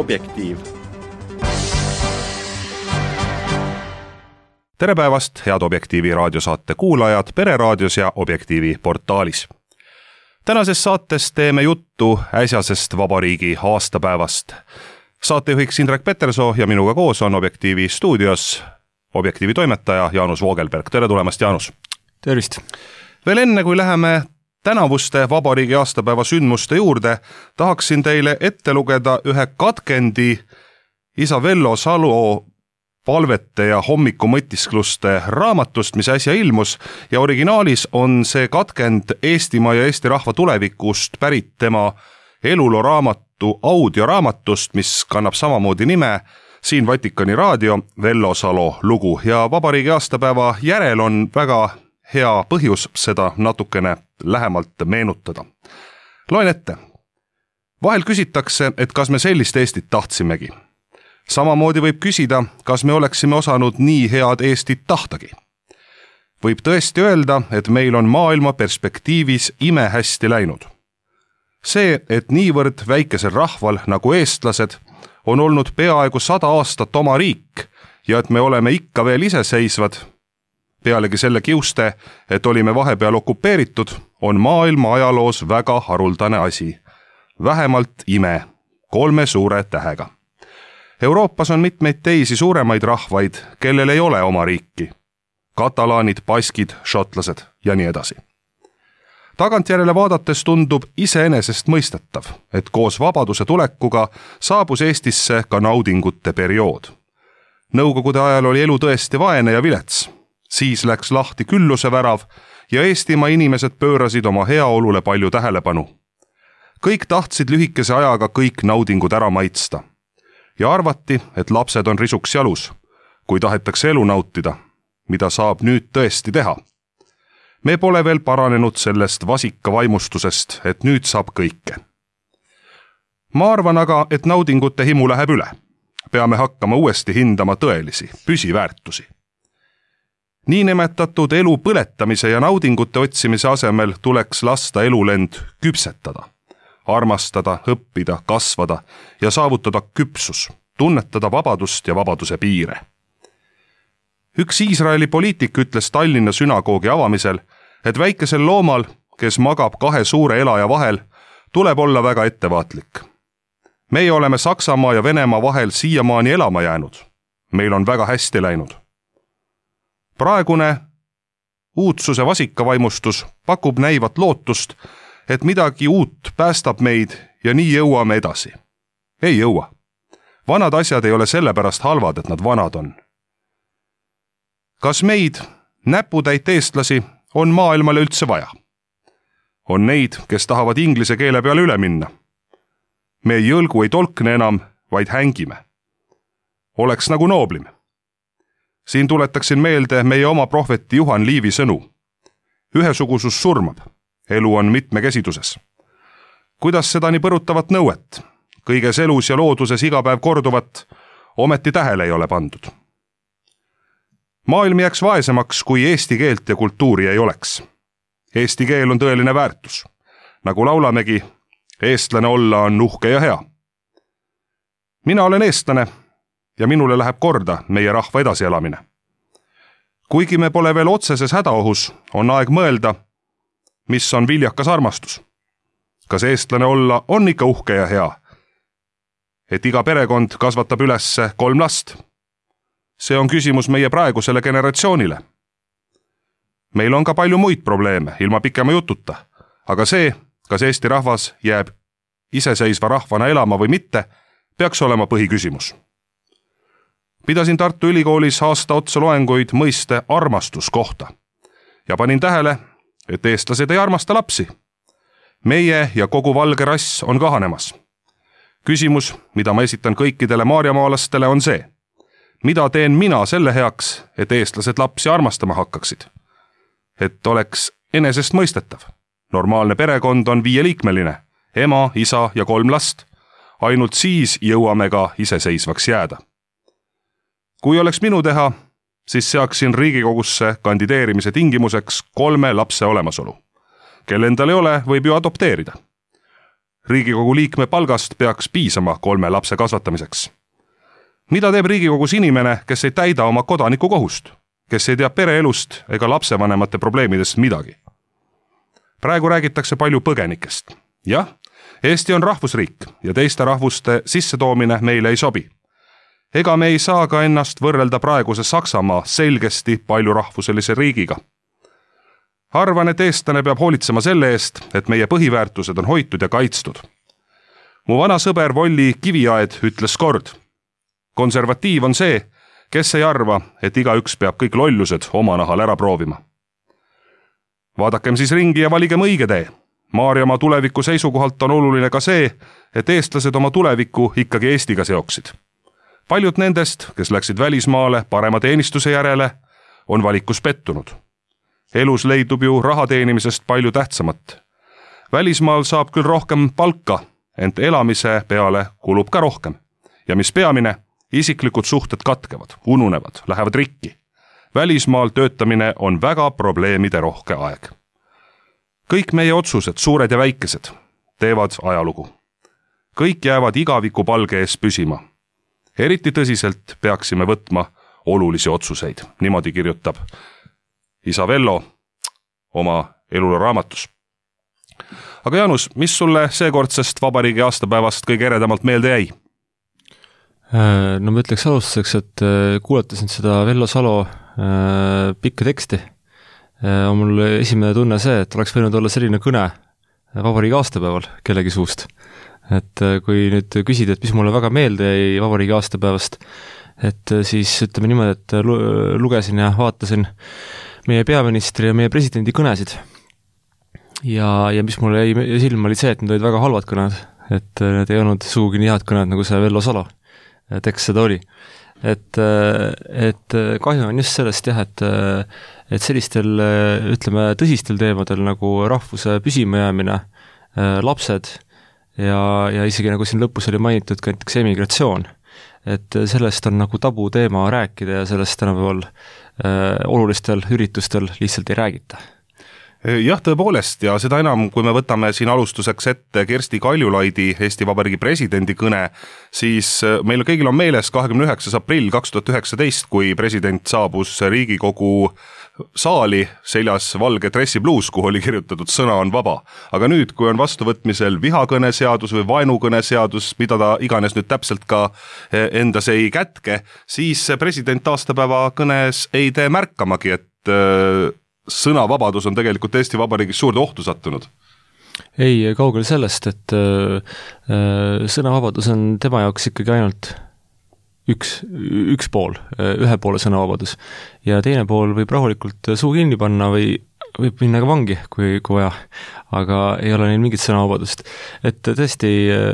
Objektiiv. Tere päevast, head Objektiivi raadiosaate kuulajad Pereraadios ja Objektiivi portaalis. Tänases saates teeme juttu äsjasest vabariigi aastapäevast. Saatejuhiks Indrek Petersoo ja minuga koos on Objektiivi stuudios Objektiivi toimetaja Jaanus Voogelberg. Tere tulemast, Jaanus! Tervist! Veel enne, kui läheme tänavuste vabariigi aastapäeva sündmuste juurde, tahaksin teile ette lugeda ühe katkendi isa Vello Salo palvete ja hommikumõtiskluste raamatust, mis äsja ilmus, ja originaalis on see katkend Eestimaa ja Eesti rahva tulevikust pärit tema eluloo raamatu audioraamatust, mis kannab samamoodi nime Siin Vatikani raadio Vello Salo lugu, ja vabariigi aastapäeva järel on väga hea põhjus seda natukene lähemalt meenutada. Loen ette. Vahel küsitakse, et kas me sellist Eestit tahtsimegi. Samamoodi võib küsida, kas me oleksime osanud nii head Eestit tahtagi. Võib tõesti öelda, et meil on maailma perspektiivis imehästi läinud. See, et niivõrd väikesel rahval nagu eestlased on olnud peaaegu 100 aastat oma riik ja et me oleme ikka veel iseseisvad, pealegi selle kiuste, et olime vahepeal okupeeritud, on maailma ajaloos väga haruldane asi. Vähemalt ime, 3 suure tähega. Euroopas on mitmeid teisi suuremaid rahvaid, kellel ei ole oma riiki. Katalaanid, baskid, šotlased ja nii edasi. Tagantjärele vaadates tundub iseenesest mõistetav, et koos vabaduse tulekuga saabus Eestisse ka naudingute periood. Nõukogude ajal oli elu tõesti vaene ja vilets. Siis läks lahti külluse värav ja Eestimaa inimesed pöörasid oma heaolule palju tähelepanu. Kõik tahtsid lühikese ajaga kõik naudingud ära maitsta. Ja arvati, et lapsed on risuks jalus, kui tahetakse elu nautida, mida saab nüüd tõesti teha. Me pole veel paranenud sellest vasika vaimustusest, et nüüd saab kõike. Ma arvan aga, et naudingute himu läheb üle. Peame hakkama uuesti hindama tõelisi, püsiväärtusi. Niinimetatud elu põletamise ja naudingute otsimise asemel tuleks lasta elulend küpsetada. Armastada, õppida, kasvada ja saavutada küpsus, tunnetada vabadust ja vabaduse piire. Üks Iisraeli poliitik ütles Tallinna sünagoogi avamisel, et väikesel loomal, kes magab 2 suure elaja vahel, tuleb olla väga ettevaatlik. Meie oleme Saksamaa ja Venemaa vahel siiamaani elama jäänud. Meil on väga hästi läinud. Praegune uudsuse vasikavaimustus pakub näivat lootust, et midagi uut päästab meid ja nii jõuame edasi. Ei jõua. Vanad asjad ei ole sellepärast halvad, et nad vanad on. Kas meid, näputäit eestlasi, on maailmale üldse vaja? On neid, kes tahavad inglise keele peale üle minna. Me ei jõlgu ei tolkne enam, vaid hängime. Oleks nagu nooblim. Siin tuletaksin meelde meie oma prohveti Juhan Liivi sõnu. Ühesugusus surmab. Elu on mitmekesiduses. Kuidas seda nii põrutavat nõuet? Kõiges elus ja looduses iga päev korduvat, ometi tähele ei ole pandud. Maailm jääks vaesemaks, kui eesti keelt ja kultuuri ei oleks. Eesti keel on tõeline väärtus. Nagu laulamegi, eestlane olla on uhke ja hea. Mina olen eestlane ja minule läheb korda meie rahva edasielamine. Kuigi me pole veel otseses hädaohus, on aeg mõelda, mis on viljakas armastus. Kas eestlane olla on ikka uhke ja hea? Et iga perekond kasvatab üles 3 last. See on küsimus meie praegusele generatsioonile. Meil on ka palju muid probleeme, ilma pikema jututa. Aga see, kas Eesti rahvas jääb iseseisva rahvana elama või mitte, peaks olema põhiküsimus. Pidasin Tartu Ülikoolis aasta otsa loenguid mõiste armastus kohta. Ja panin tähele, et eestlased ei armasta lapsi. Meie ja kogu valge rass on kahanemas. Küsimus, mida ma esitan kõikidele maarjamaalastele, on see. Mida teen mina selle heaks, et eestlased lapsi armastama hakkaksid? Et oleks enesest mõistetav. Normaalne perekond on 5-liikmeline. Ema, isa ja 3 last. Ainult siis jõuame ka iseseisvaks jääda. Kui oleks minu teha, siis seaksin Riigikogusse kandideerimise tingimuseks 3 lapse olemasolu. Kel endal ei ole, võib ju adopteerida. Riigikogu liikme palgast peaks piisama 3 lapse kasvatamiseks. Mida teeb Riigikogus inimene, kes ei täida oma kodaniku kohust, kes ei tea pereelust ega lapsevanemate probleemidest midagi? Praegu räägitakse palju põgenikest. Jah, Eesti on rahvusriik ja teiste rahvuste sissetoomine meile ei sobi. Ega me ei saa ka ennast võrrelda praeguse Saksamaa selgesti paljurahvuselise riigiga. Arvan, et eestlane peab hoolitsema selle eest, et meie põhiväärtused on hoitud ja kaitstud. Mu vana sõber Volli Kiviaed ütles kord: konservatiiv on see, kes ei arva, et igaüks peab kõik lollused oma nahal ära proovima. Vaadakem siis ringi ja valigem õige tee. Maarjamaa tuleviku seisukohalt on oluline ka see, et eestlased oma tuleviku ikkagi Eestiga seoksid. Paljud nendest, kes läksid välismaale parema teenistuse järele, on valikus pettunud. Elus leidub ju raha teenimisest palju tähtsamat. Välismaal saab küll rohkem palka, ent elamise peale kulub ka rohkem. Ja mis peamine, isiklikud suhted katkevad, ununevad, lähevad rikki. Välismaal töötamine on väga probleemide rohke aeg. Kõik meie otsused, suured ja väikesed, teevad ajalugu. Kõik jäävad igaviku palge ees püsima. Eriti tõsiselt peaksime võtma olulisi otsuseid. Niimoodi kirjutab isa Vello oma eluloo raamatus. Aga Jaanus, mis sulle seekordsest vabariigi aastapäevast kõige eredamalt meelde jäi? No ma ütleks alustuseks, et kuulatasin seda Vello Salo pikka teksti. On mul esimene tunne see, et oleks võinud olla selline kõne vabariigi aastapäeval kellegi suust. Et kui nüüd küsida, et mis mulle väga meelde jäi vabariigi aastapäevast, et siis ütleme niimoodi, et lugesin ja vaatasin meie peaministri ja meie presidendi kõnesid. Ja mis mulle jäi silma oli see, et need olid väga halvad kõned, et need ei olnud sugugi nii head kõned, nagu see Vello Salo tekst seda oli. Et kahju on just sellest jah, et sellistel, ütleme, tõsistel teemadel nagu rahvuse püsimajäämine, lapsed ja isegi nagu siin lõpus oli mainitud ka näiteks emigratsioon, et sellest on nagu tabu teema rääkida ja sellest tänapäeval olulistel üritustel lihtsalt ei räägita. Jah, tõepoolest, ja seda enam, kui me võtame siin alustuseks ette Kersti Kaljulaidi Eesti Vabariigi presidendi kõne, siis meil kõigil on meeles 29. aprill 2019, kui president saabus Riigikogu saali seljas valge dressipluus, kuhu oli kirjutatud sõna on vaba. Aga nüüd, kui on vastuvõtmisel vihakõneseadus või vaenukõneseadus, mida ta iganes nüüd täpselt ka endas ei kätke, siis president aastapäeva kõnes ei tee märkamagi, et sõnavabadus on tegelikult Eesti Vabariigis suurde ohtu sattunud. Ei, kaugel sellest, et sõnavabadus on tema jaoks ikkagi ainult üks pool, ühe poole sõnavabadus. Ja teine pool võib rahulikult suu kinni panna või võib minna ka vangi, kui vaja, aga ei ole neil mingit sõnavabadust. Et tõesti,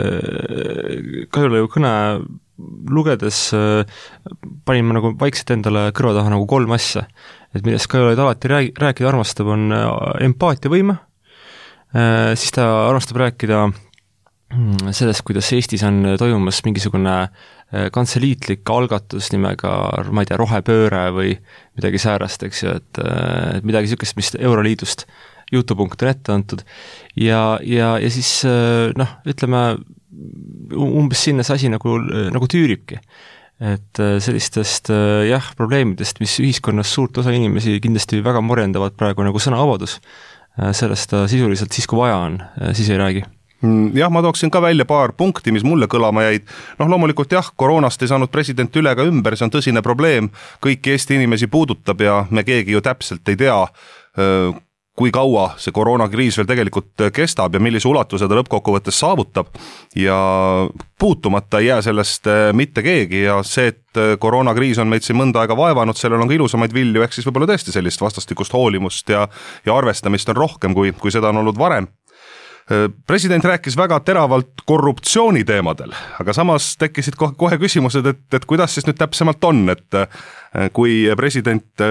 Kaljulaiu kõne lugedes panin ma nagu vaikselt endale kõrva taha nagu 3 asja. Et millest Kaljulaid alati rääkida armastab, on empaatiavõime, siis ta armastab rääkida sellest, kuidas Eestis on toimumas mingisugune kantseliitlik algatus nimega, ma ei tea, rohepööre või midagi säärast, eks ju, et midagi sükest, mis Euroliidust jutupunkt on ette antud. Ja siis, ütleme, umbes sinna see asi nagu tüüribki. Et sellistest probleemidest, mis ühiskonnas suurt osa inimesi kindlasti väga morjendavad praegu nagu sõnavabadus, sellest ta sisuliselt siis, kui vaja on, siis ei räägi. Jah, ma tooksin ka välja paar punkti, mis mulle kõlama jäid. Loomulikult koroonast ei saanud president üle ega ümber, see on tõsine probleem, kõiki Eesti inimesi puudutab ja me keegi ju täpselt ei tea, kui kaua see koroonakriis veel tegelikult kestab ja millise ulatuse ta lõppkokkuvõttes saavutab ja puutumata ei jää sellest mitte keegi ja see, et koroonakriis on meid siin mõnda aega vaevanud, sellel on ka ilusamaid vilju, ehk siis võib-olla tõesti sellist vastastikust hoolimust ja arvestamist on rohkem, kui seda on olnud varem. President rääkis väga teravalt korruptsiooni teemadel, aga samas tekkisid kohe küsimused, et kuidas siis nüüd täpsemalt on, et kui president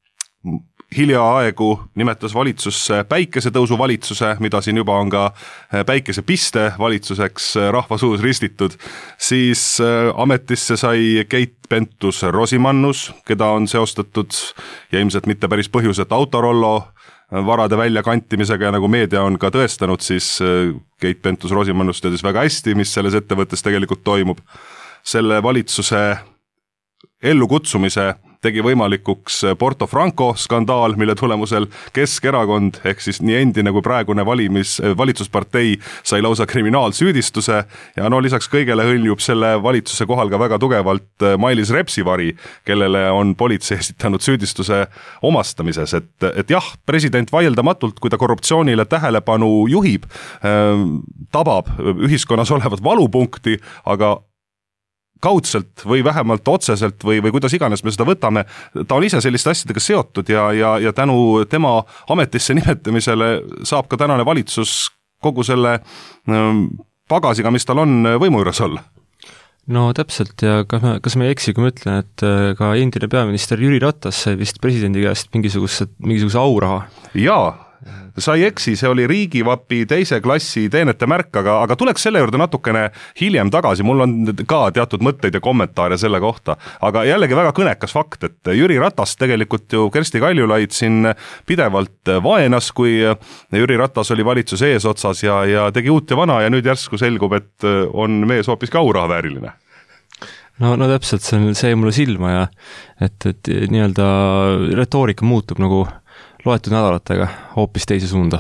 hiljaaegu nimetas valitsusse päikesetõusu valitsuse, mida siin juba on ka päikesepiste valitsuseks rahva suus ristitud, siis ametisse sai Keit Pentus-Rosimannus, keda on seostatud ja ilmselt mitte päris põhjused Autorollo varade väljakantimisega ja nagu meedia on ka tõestanud, siis Keit Pentus-Rosimannus teadis väga hästi, mis selles ettevõttes tegelikult toimub. Selle valitsuse ellukutsumise tegi võimalikuks Porto Franco skandaal, mille tulemusel Keskerakond ehk siis nii endine kui praegune valitsuspartei sai lausa kriminaalsüüdistuse ja lisaks kõigele hõljub selle valitsuse kohal ka väga tugevalt Mailis Repsivari, kellele on politsei esitanud süüdistuse omastamises, et jah, president vaieldamatult, kui ta korruptsioonile tähelepanu juhib, tabab ühiskonnas olevat valupunkti, aga kaudselt või vähemalt otseselt või kuidas iganes me seda võtame, ta on ise selliste asjadega seotud ja tänu tema ametisse nimetamisele saab ka tänane valitsus kogu selle pagasiga, mis tal on, võimu juures olla. No täpselt ja kas me ei eksi, kui ma ütlen, et ka endine peaminister Jüri Ratas sai vist presidendi käest mingisuguse auraha? Jaa, sa ei eksi, see oli riigivapi 2. klassi teenete märk, aga tuleks selle juurde natukene hiljem tagasi, mul on ka teatud mõtteid ja kommentaare selle kohta, aga jällegi väga kõnekas fakt, et Jüri Ratas tegelikult ju Kersti Kaljulaid siin pidevalt vaenas, kui Jüri Ratas oli valitsuse eesotsas ja tegi uut ja vana ja nüüd järsku selgub, et on mees hoopis ka auraha vääriline. No täpselt, see jäi mulle silma ja et nii-öelda retoorika muutub nagu loetud nädalatega hoopis teise suunda.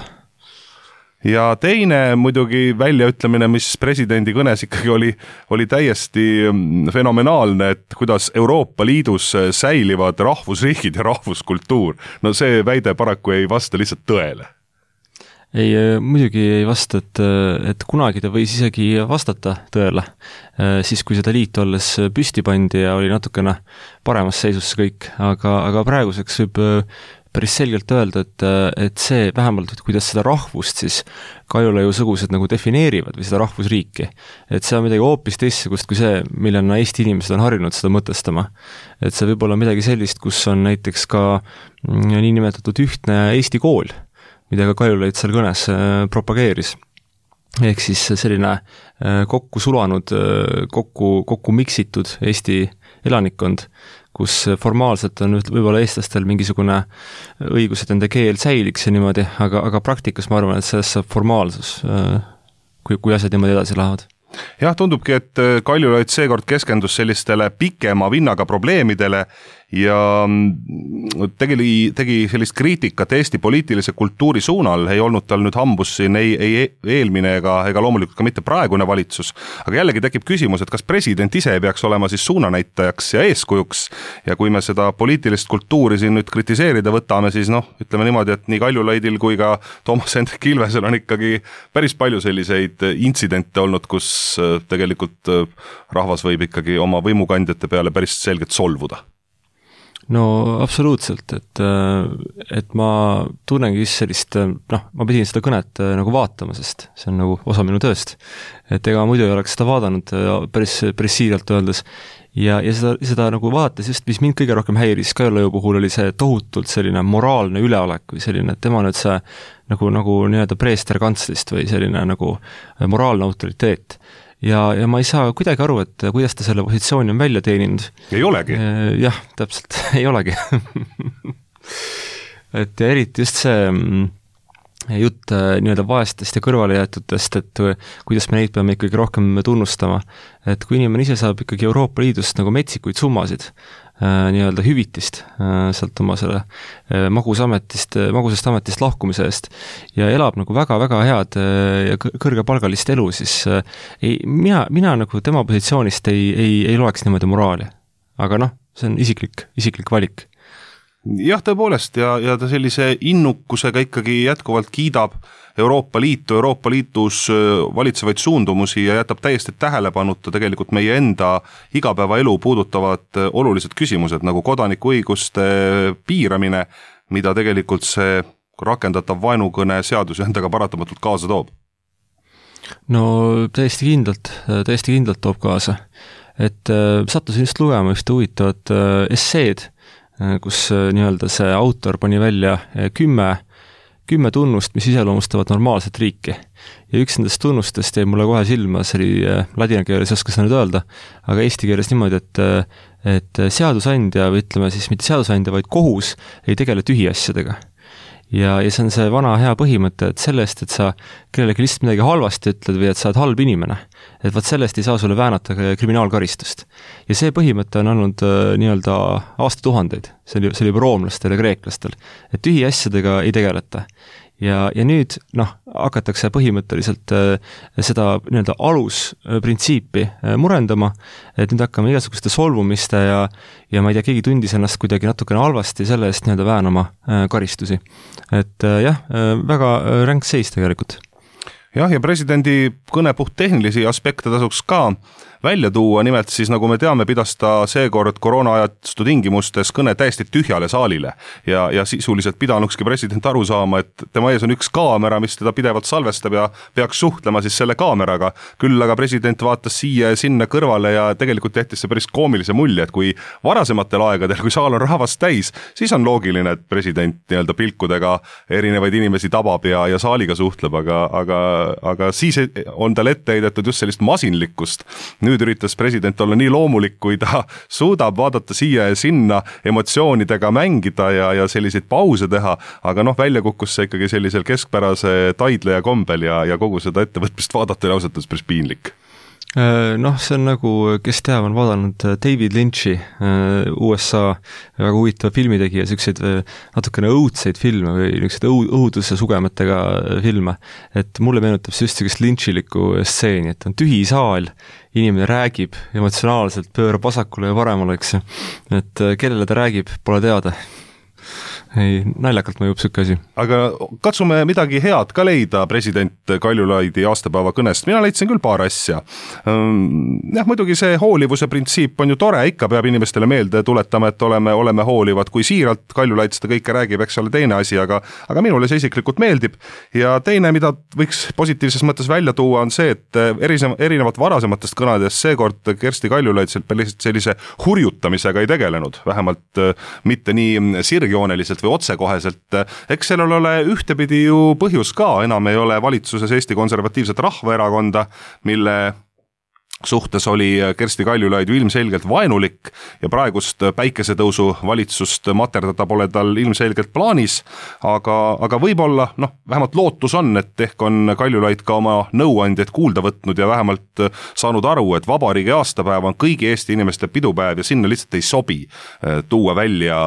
Ja teine muidugi väljaütlemine, mis presidendi kõnes ikkagi oli täiesti fenomenaalne, et kuidas Euroopa Liidus säilivad rahvusriigid ja rahvuskultuur. No see väide paraku ei vasta lihtsalt tõele. Ei, muidugi ei vasta, et kunagi ta võis isegi vastata tõele, siis kui seda liitu alles püsti pandi ja oli natukene paremas seisus kõik, aga praeguseks võib päris selgelt öelda, et see vähemalt, et kuidas seda rahvust siis Kaljulaiu sõgused nagu defineerivad või seda rahvusriiki, et see on midagi hoopis teistsugust kui see, millena Eesti inimesed on harjunud seda mõtestama. Et see võib olla midagi sellist, kus on näiteks ka niinimetatud ühtne Eesti kool, mida ka Kaljulaid seal kõnes propageeris. Ehk siis selline kokku sulanud, kokku miksitud Eesti elanikkond, kus formaalselt on võib-olla eestlastel mingisugune õigus, et enda keel säiliks ja niimoodi, aga praktikas ma arvan, et sellest saab formaalsus, kui asjad niimoodi edasi lähevad. Jah, tundubki, et Kaljulaid seekord keskendus sellistele pikema vinnaga probleemidele ja tegi sellist kriitikat Eesti poliitilise kultuuri suunal, ei olnud tal nüüd hambus siin ei eelmine ega loomulikult ka mitte praegune valitsus, aga jällegi tekib küsimus, et kas president ise ei peaks olema siis suunanäitajaks ja eeskujuks ja kui me seda poliitilist kultuuri siin nüüd kritiseerida võtame, siis ütleme niimoodi, et nii Kaljulaidil kui ka Toomas Hendrik Ilvesel on ikkagi päris palju selliseid intsidente olnud, kus tegelikult rahvas võib ikkagi oma võimukandjate peale päris selgelt solvuda. No absoluutselt, et ma tunnengi just sellist, ma pidin seda kõnet nagu vaatama, sest see on nagu osa minu tööst, et ega muidu ei oleks seda vaadanud päris siiralt öeldes ja seda nagu vaates just, mis mind kõige rohkem häiris Kaljulaiu puhul oli see tohutult selline moraalne üleolek või selline, et tema nüüd see nagu nii-öelda preester kantslist või selline nagu moraalne autoriteet. Ja ma ei saa kuidagi aru, et kuidas ta selle positsiooni on välja teeninud. Ei olegi. Jah, täpselt, ei olegi. Et ja eriti just see jutt nii-öelda vaestest ja kõrvale jäetutest, et kuidas me neid peame ikkagi rohkem tunnustama. Et kui inimene ise saab ikkagi Euroopa Liidust nagu metsikuid summasid, nii-öelda hüvitist sealt oma selle magusast ametist lahkumise eest ja elab nagu väga-väga head ja kõrgepalgalist elu, siis mina nagu tema positsioonist ei loeks niimoodi moraali. Aga see on isiklik valik. Jah, tõepoolest ja ta sellise innukusega ikkagi jätkuvalt kiidab Euroopa Liidus valitsevaid suundumusi ja jätab täiesti tähelepanuta tegelikult meie enda igapäevaelu puudutavad olulised küsimused nagu kodanikuõiguste piiramine, mida tegelikult see rakendatav vaenukõne seadus endaga paratamatult kaasa toob. No täiesti kindlalt toob kaasa. Et sattusin just lugema ühte huvitavat esseed, kus nii-öelda see autor pani välja 10 tunnust, mis iseloomustavad normaalset riiki. Ja üks nendest tunnustest jäi mulle kohe silma, see oli ladina keeles, ei oska seda nüüd öelda, aga eesti keeles niimoodi, et seadusandja või ütleme siis mitte seadusandja, vaid kohus ei tegele tühiasjadega. ja see on see vana hea põhimõte, et sellest, et sa kellelegi lihtsalt midagi halvasti ütled või et sa oled halb inimene, et vaat sellest ei saa sulle väänata kriminaalkaristust. Ja see põhimõte on olnud nii-öelda aastatuhandeid, see oli juba roomlastel ja kreeklastel, et tühi asjadega ei tegeleta. Ja nüüd hakatakse põhimõtteliselt seda nii-öelda alusprintsiipi murendama, et nüüd hakkame igasuguste solvumiste ja ma ei tea, keegi tundis ennast kuidagi natukene halvasti selle eest nii-öelda väänama karistusi. Et jah, väga ränk seis tegelikult. Jah, ja presidendi kõne puht tehnilisi aspekte tasuks ka välja tuua, nimelt siis nagu me teame, pidas ta seekord koroonaajatstu tingimustes kõne täiesti tühjale saalile ja sisuliselt pidanukski president aru saama, et tema ees on üks kaamera, mis teda pidevalt salvestab ja peaks suhtlema siis selle kaameraga. Küll aga president vaatas siia ja sinna kõrvale ja tegelikult jättis see päris koomilise mulje, et kui varasematel aegadel, kui saal on rahvast täis, siis on loogiline, et president nii-öelda pilkudega erinevaid inimesi tabab ja saaliga suhtleb, aga siis on tal ette heidetud just sellist masinlikkust. Nüüd üritas president olla nii loomulik, kui ta suudab vaadata siia ja sinna, emotsioonidega mängida ja selliseid pause teha, aga välja kukkus see ikkagi sellisel keskpärase taidleja kombel ja kogu seda ettevõtmist vaadata ja ausalt päris piinlik. See on nagu, kes teab, on vaadanud David Lynch'i, USA väga huvitava filmitegija, selliseid natukene õudseid filme või niisugused õuduse sugemetega filme, et mulle meenutab see just sellist Lynchilikku stseeni, et on tühi saal, inimene räägib emotsionaalselt, pöörab vasakule ja paremale, eks, et kellele ta räägib, pole teada. Ei, naljakalt mõjub siuke asi. Aga katsume midagi head ka leida president Kaljulaidi aastapäeva kõnest. Mina leidsin küll paar asja. Muidugi see hoolivuse printsiip on ju tore, ikka peab inimestele meelde tuletama, et oleme hoolivad. Kui siiralt Kaljulaid seda kõike räägib, eks ole teine asi, aga minule see isiklikult meeldib. Ja teine, mida võiks positiivses mõttes välja tuua, on see, et erinevat varasematest kõnadest seekord Kersti Kaljulaid sellise hurjutamisega ei tegelenud. Vähemalt mitte nii sirgjooneliselt või otsekoheselt. Eks sellel ole ühtepidi ju põhjus ka, enam ei ole valitsuses Eesti Konservatiivset Rahvaerakonda, mille suhtes oli Kersti Kaljulaid ilmselgelt vaenulik ja praegust päikesetõusu valitsust materdada pole tal ilmselgelt plaanis, aga võib-olla, vähemalt lootus on, et ehk on Kaljulaid ka oma nõuandjad kuulda võtnud ja vähemalt saanud aru, et vabariigi aastapäev on kõigi Eesti inimeste pidupäev ja sinna lihtsalt ei sobi tuua välja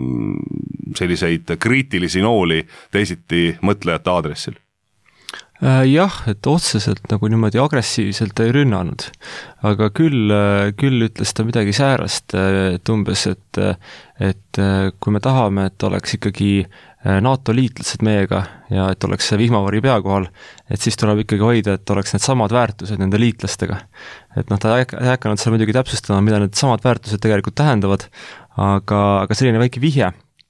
selliseid kriitilisi nooli teisiti mõtlejate aadressil. Jah, et otseselt nagu niimoodi agressiivselt ei rünnanud, aga küll ütles ta midagi säärast, et umbes, et kui me tahame, et oleks ikkagi NATO liitlased meiega ja et oleks see vihmavari pea kohal, et siis tuleb ikkagi hoida, et oleks need samad väärtused nende liitlastega. Et ta ei hakanud seal muidugi täpsustama, mida need samad väärtused tegelikult tähendavad, aga selline väike vihje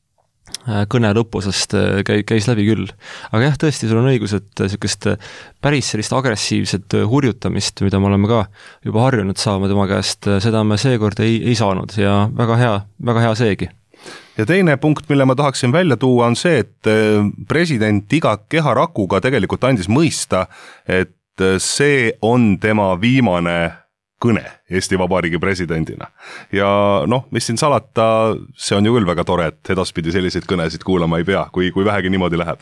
kõne lõpusest käis läbi küll. Aga jah, tõesti, sul on õigus, et sellist päris sellist agressiivset hurjutamist, mida me oleme ka juba harjunud saama tema käest, seda me seekord ei saanud ja väga hea seegi. Ja teine punkt, mille ma tahaksin välja tuua, on see, et president iga keharakuga tegelikult andis mõista, et see on tema viimane kõne Eesti Vabariigi presidendina. Ja mis siin salata, see on ju küll väga tore, et edaspidi selliseid kõnesid kuulama ei pea, kui vähegi niimoodi läheb.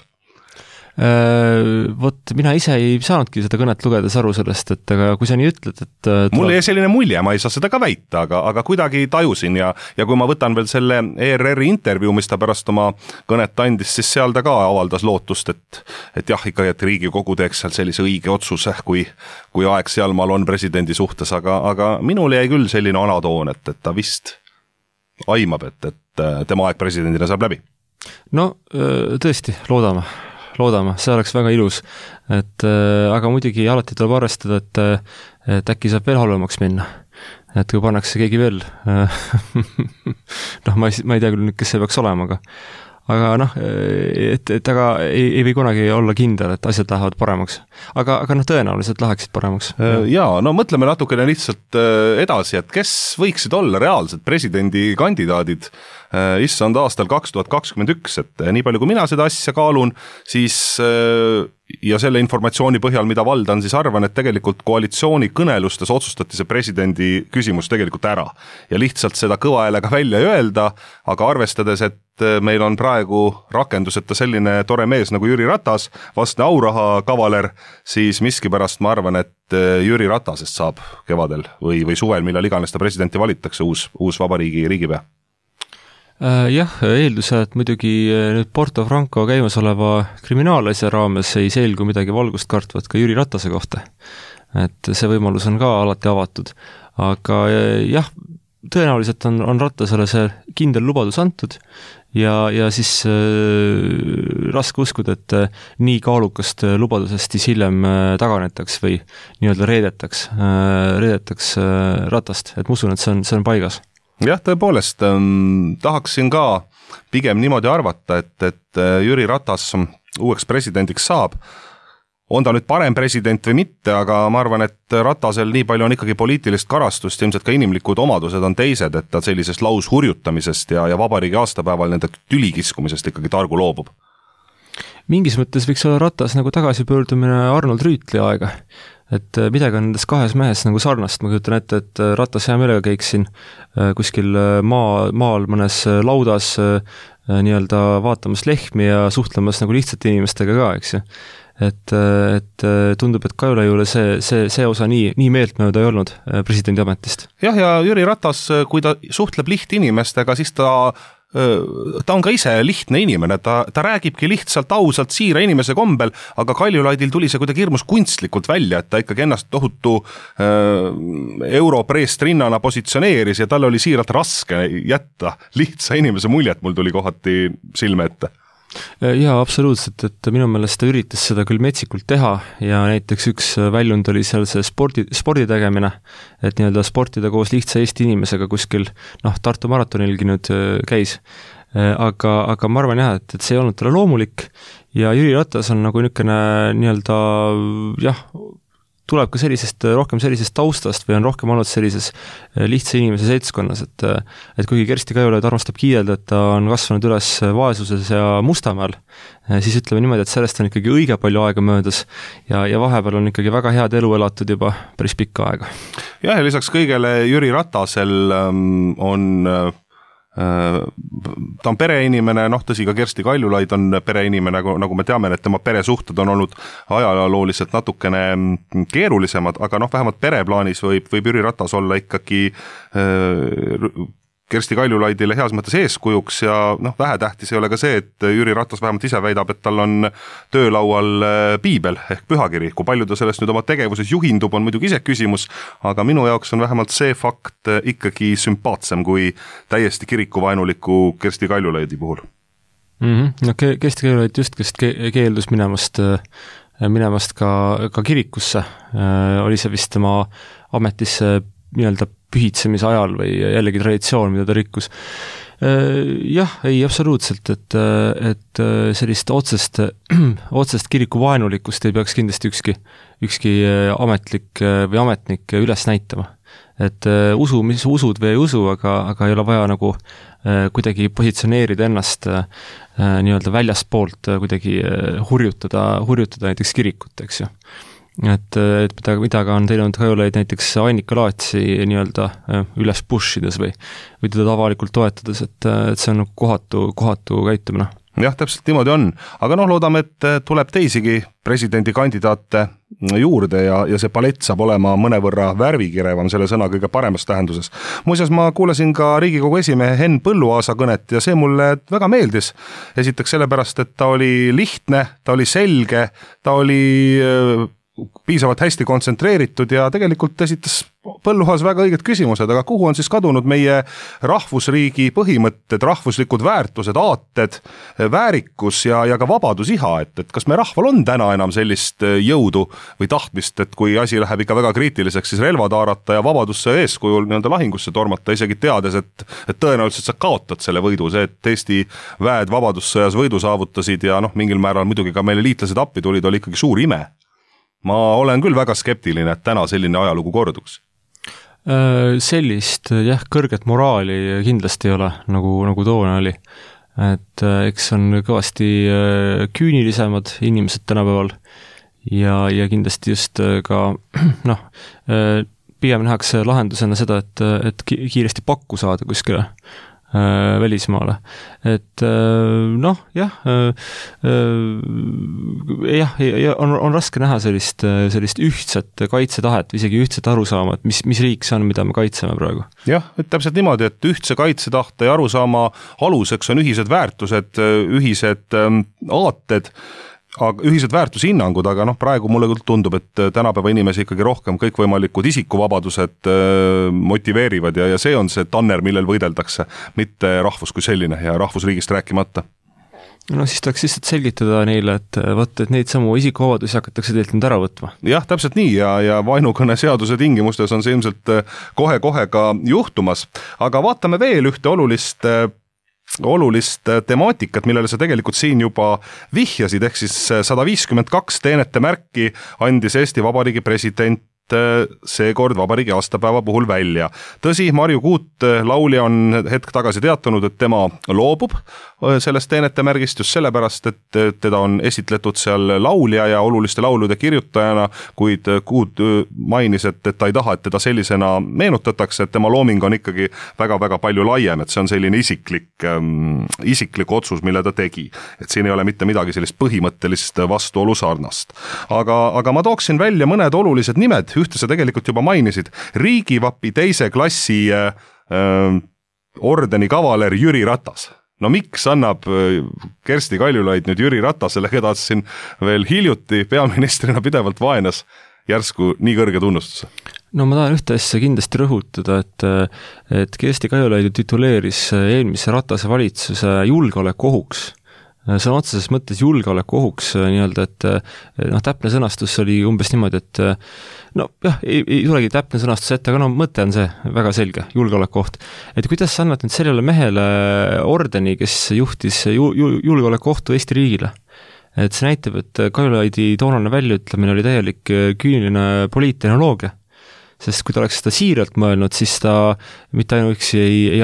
Vot mina ise ei saanudki seda kõnet lugedes aru sellest, et aga kui sa nii ütled, et mul jäi selline mulje, ma ei saa seda ka väita, aga kuidagi tajusin ja kui ma võtan veel selle ERR-i intervjuu, mis ta pärast oma kõnet andis, siis seal ta ka avaldas lootust, et jah, ikka, et Riigikogu teeks seal sellise õige otsuse, kui aeg sealmaal on presidendi suhtes, aga minul jäi küll selline alatoon, et ta vist aimab, et tema aeg presidendina saab läbi. Tõesti, loodame, see oleks väga ilus, aga muidugi alati tuleb arvestada, et äkki saab veel halvemaks minna, et kui pannakse keegi veel ma ei tea küll, kes see peaks olema, aga aga ei või kunagi olla kindel, et asjad lähevad paremaks. Aga tõenäoliselt läheksid paremaks. Jaa, mõtleme natukene lihtsalt edasi, et kes võiksid olla reaalsed presidendikandidaadid issand aastal 2021, et nii palju kui mina seda asja kaalun, siis ja selle informatsiooni põhjal, mida valdan, siis arvan, et tegelikult koalitsiooni kõnelustes otsustati see presidendi küsimus tegelikult ära. Ja lihtsalt seda kõva häälega välja öelda, aga arvestades, et et meil on praegu rakenduseta selline tore mees nagu Jüri Ratas, vastne auraha kavaler, siis miskipärast ma arvan, et Jüri Ratasest saab kevadel või suvel, millal iganes ta presidenti valitakse, uus vabariigi riigipea. Jah, eeldused muidugi nüüd Porto Franco käimasoleva kriminaalasja raames ei selgu midagi valgust kartvat ka Jüri Ratase kohta. Et see võimalus on ka alati avatud. Aga jah, tõenäoliselt on Ratasele see kindel lubadus antud ja siis raske uskuda, et nii kaalukast lubadusest siis hiljem taganetaks või nii-öelda reedetaks Ratast. Et ma usun, et see on paigas. Jah, tõepoolest, tahaksin ka pigem niimoodi arvata, et Jüri Ratas uueks presidendiks saab. On ta nüüd parem president või mitte, aga ma arvan, et Ratasel nii palju on ikkagi poliitilist karastust ja ilmselt ka inimlikud omadused on teised, et ta sellisest laushurjutamisest ja vabariigi aastapäeval nende tülikiskumisest ikkagi targu loobub. Mingis mõttes võiks olla Ratas nagu tagasipöördumine Arnold Rüütli aega. Et midagi on nendes kahes mehes nagu sarnast, ma kujutan ette, et Ratas hea meelega käiksin kuskil maal mõnes laudas nii-öelda vaatamas lehmi ja suhtlemas nagu lihtsate inimestega ka, eks ju. Et tundub, et Kaljulaiule see osa nii meeltmööda ei olnud presidendi ametist. Jah, ja Jüri Ratas, kui ta suhtleb lihtinimestega, siis ta on ka ise lihtne inimene, ta räägibki lihtsalt ausalt siira inimese kombel, aga Kaljulaidil tuli see kuidagi hirmus kunstlikult välja, et ta ikkagi ennast tohutu europreest rinnana positsioneeris ja tal oli siiralt raske jätta lihtsa inimese muljet, mul tuli kohati silme ette. Jaa, absoluutselt, et minu meelest ta üritas seda küll metsikult teha ja näiteks üks väljund oli seal see spordi tegemine, et nii-öelda sportida koos lihtsa Eesti inimesega kuskil, Tartu maratonilgi nüüd käis. Aga ma arvan jah, et see ei olnud talle loomulik ja Jüri Ratas on nagu niisugune nii-öelda jah, tuleb ka rohkem sellisest taustast või on rohkem olnud sellises lihtsa inimese seltskonnas, et kuigi Kersti Kaljulaid armastab kiidelda, et ta on kasvanud üles vaesuses ja Mustamäel, siis ütleme niimoodi, et sellest on ikkagi õige palju aega möödas ja vahepeal on ikkagi väga head elu elatud juba päris pikka aega. Jah, ja lisaks kõigele Jüri Ratasel on ta on pereinimene, tõsi ka Kersti Kaljulaid on pereinimene, nagu me teame, et tema peresuhted on olnud ajalooliselt natukene keerulisemad, aga vähemalt pereplaanis võib Jüri Ratas olla ikkagi Kersti Kaljulaidile heas mõttes eeskujuks ja vähetähtis ei ole ka see, et Jüri Ratas vähemalt ise väidab, et tal on töölaual piibel ehk pühakiri. Kui palju ta sellest nüüd oma tegevuses juhindub, on muidugi ise küsimus, aga minu jaoks on vähemalt see fakt ikkagi sümpaatsem kui täiesti kirikuvaenuliku Kersti Kaljulaidi puhul. Kersti Kaljulaid just keeldus minemast ka kirikusse. Oli see vist tema ametisse nii-öelda pühitsemise ajal või jällegi traditsioon, mida ta rikkus. Jah, ei absoluutselt, et sellist otsest kirikuvaenulikkust ei peaks kindlasti ükski ametlik või ametnik üles näitama. Et usu, mis usud või ei usu, aga ei ole vaja nagu kuidagi positsioneerida ennast nii-öelda väljaspoolt kuidagi hurjutada näiteks kirikut, eks ju. Et mida on teinud Kaljulaid näiteks Annika Laatsi nii-öelda üles pushides või teda avalikult toetades, et see on kohatu käitumine. Jah, täpselt niimoodi on, aga loodame, et tuleb teisigi presidendikandidaate juurde ja see palett saab olema mõnevõrra värvikirevam selle sõna kõige paremas tähenduses. Muuseas, ma kuulasin ka Riigikogu esimehe Henn Põlluaasa kõnet ja see mulle väga meeldis. Esiteks sellepärast, et ta oli lihtne, ta oli selge, ta oli piisavalt hästi kontsentreeritud ja tegelikult esitas Põlluaas väga õiged küsimused, aga kuhu on siis kadunud meie rahvusriigi põhimõtted, rahvuslikud väärtused, aated, väärikus ja ka vabadusiha, et kas me rahval on täna enam sellist jõudu või tahtmist, et kui asi läheb ikka väga kriitiliseks, siis relvad haarata ja vabadusse eeskujul nii-öelda lahingusse tormata, isegi teades, et tõenäoliselt sa kaotad selle võidu, see, et Eesti väed vabadussõjas võidu saavutasid ja mingil määral muidugi ka meile liitlased appi tulid, oli ikkagi suur ime. Ma olen küll väga skeptiline, et täna selline ajalugu korduks. Sellist kõrget moraali kindlasti ei ole, nagu toona oli. Et eks on kõvasti küünilisemad inimesed tänapäeval ja kindlasti just ka pigem nähakse lahendusena seda, et kiiresti pakku saada kuskile. välismaale. Et noh, jah, on raske näha sellist ühtset kaitsetahet, isegi ühtset arusaama, et mis riik see on, mida me kaitseme praegu. Jah, täpselt niimoodi, et ühtse kaitsetahte ja arusaama aluseks on ühised väärtused, ühised aated, ühised väärtushinnangud, aga praegu mulle küll tundub, et tänapäeva inimesi ikkagi rohkem kõikvõimalikud isikuvabadused motiveerivad ja see on see tanner, millel võideldakse, mitte rahvus kui selline ja rahvusriigist rääkimata. No siis tuleks lihtsalt selgitada neile, et neid samu isikuvabadusi hakatakse teilt nüüd ära võtma. Jah, täpselt nii ja vaenukõne seaduse tingimustes on see ilmselt kohe-kohe ka juhtumas, aga vaatame veel ühte olulist temaatikat, millele sa tegelikult siin juba vihjasid, ehk siis 152 teenete märki andis Eesti Vabariigi president seekord vabariigi aastapäeva puhul välja. Tõsi, Marju Kuut, laulja, on hetk tagasi teatanud, et tema loobub sellest teenete märgist just sellepärast, et teda on esitletud seal laulja ja oluliste laulude kirjutajana, kuid Kuut mainis, et ta ei taha, et teda sellisena meenutatakse, et tema looming on ikkagi väga-väga palju laiem, et see on selline isiklik otsus, mille ta tegi. Et siin ei ole mitte midagi sellist põhimõttelist vastuolu sarnast. Aga ma tooksin välja mõned olulised nimed, ühte sa tegelikult juba mainisid, riigivapi teise klassi ordeni kavaler Jüri Ratas. No miks annab Kersti Kaljulaid nüüd Jüri Ratasele, keda siin veel hiljuti peaministrina pidevalt vaenas, järsku nii kõrge tunnustuse? No ma tahan ühte asja kindlasti rõhutada, et Kersti Kaljulaid tituleeris eelmise Ratase valitsuse julgeolekuohuks. See on otseses mõttes julgeolekuohuks nii-öelda, et täpne sõnastus oli umbes niimoodi, et ei tulegi täpne sõnastus ette, aga mõte on see väga selge, julgeolekuoht. Et kuidas sa annad nüüd sellele mehele ordeni, kes juhtis julgeolekuohtu Eesti riigile? Et see näitab, et Kaljulaidi toonane väljaütlemine oli täielik küüniline poliittehnoloogia. Sest kui ta oleks seda siiralt mõelnud, siis ta mitte ainuüksi ei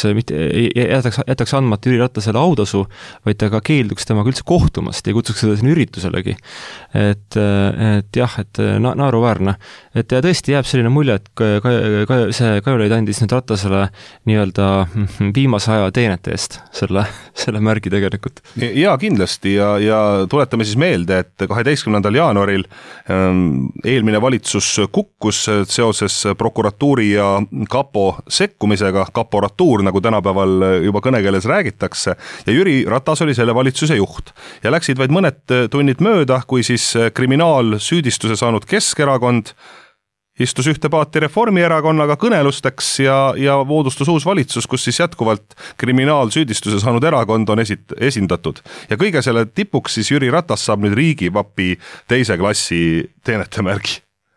jätaks andmata Jüri Ratasele autasu, vaid ta ka keelduks temaga üldse kohtumast ja kutsuks seda sinna ürituselegi. Et naeruväärne. Et ja tõesti jääb selline mulje, et see Kaljulaid andis nüüd Ratasele nii-öelda viimase aja teenete eest selle märgi tegelikult. Ja kindlasti ja tuletame siis meelde, et 12. jaanuaril eelmine valitsus kukkus seoses prokuratuuri ja kapo sekkumisega, kaporatuur, nagu tänapäeval juba kõnekeeles räägitakse, ja Jüri Ratas oli selle valitsuse juht. Ja läksid vaid mõned tunnid mööda, kui siis kriminaalsüüdistuse saanud Keskerakond istus ühte paati Reformierakonnaga kõnelusteks ja moodustus uus valitsus, kus siis jätkuvalt kriminaalsüüdistuse saanud erakond on esindatud. Ja kõige selle tipuks siis Jüri Ratas saab nüüd riigivapi teise klassi teenete märgi.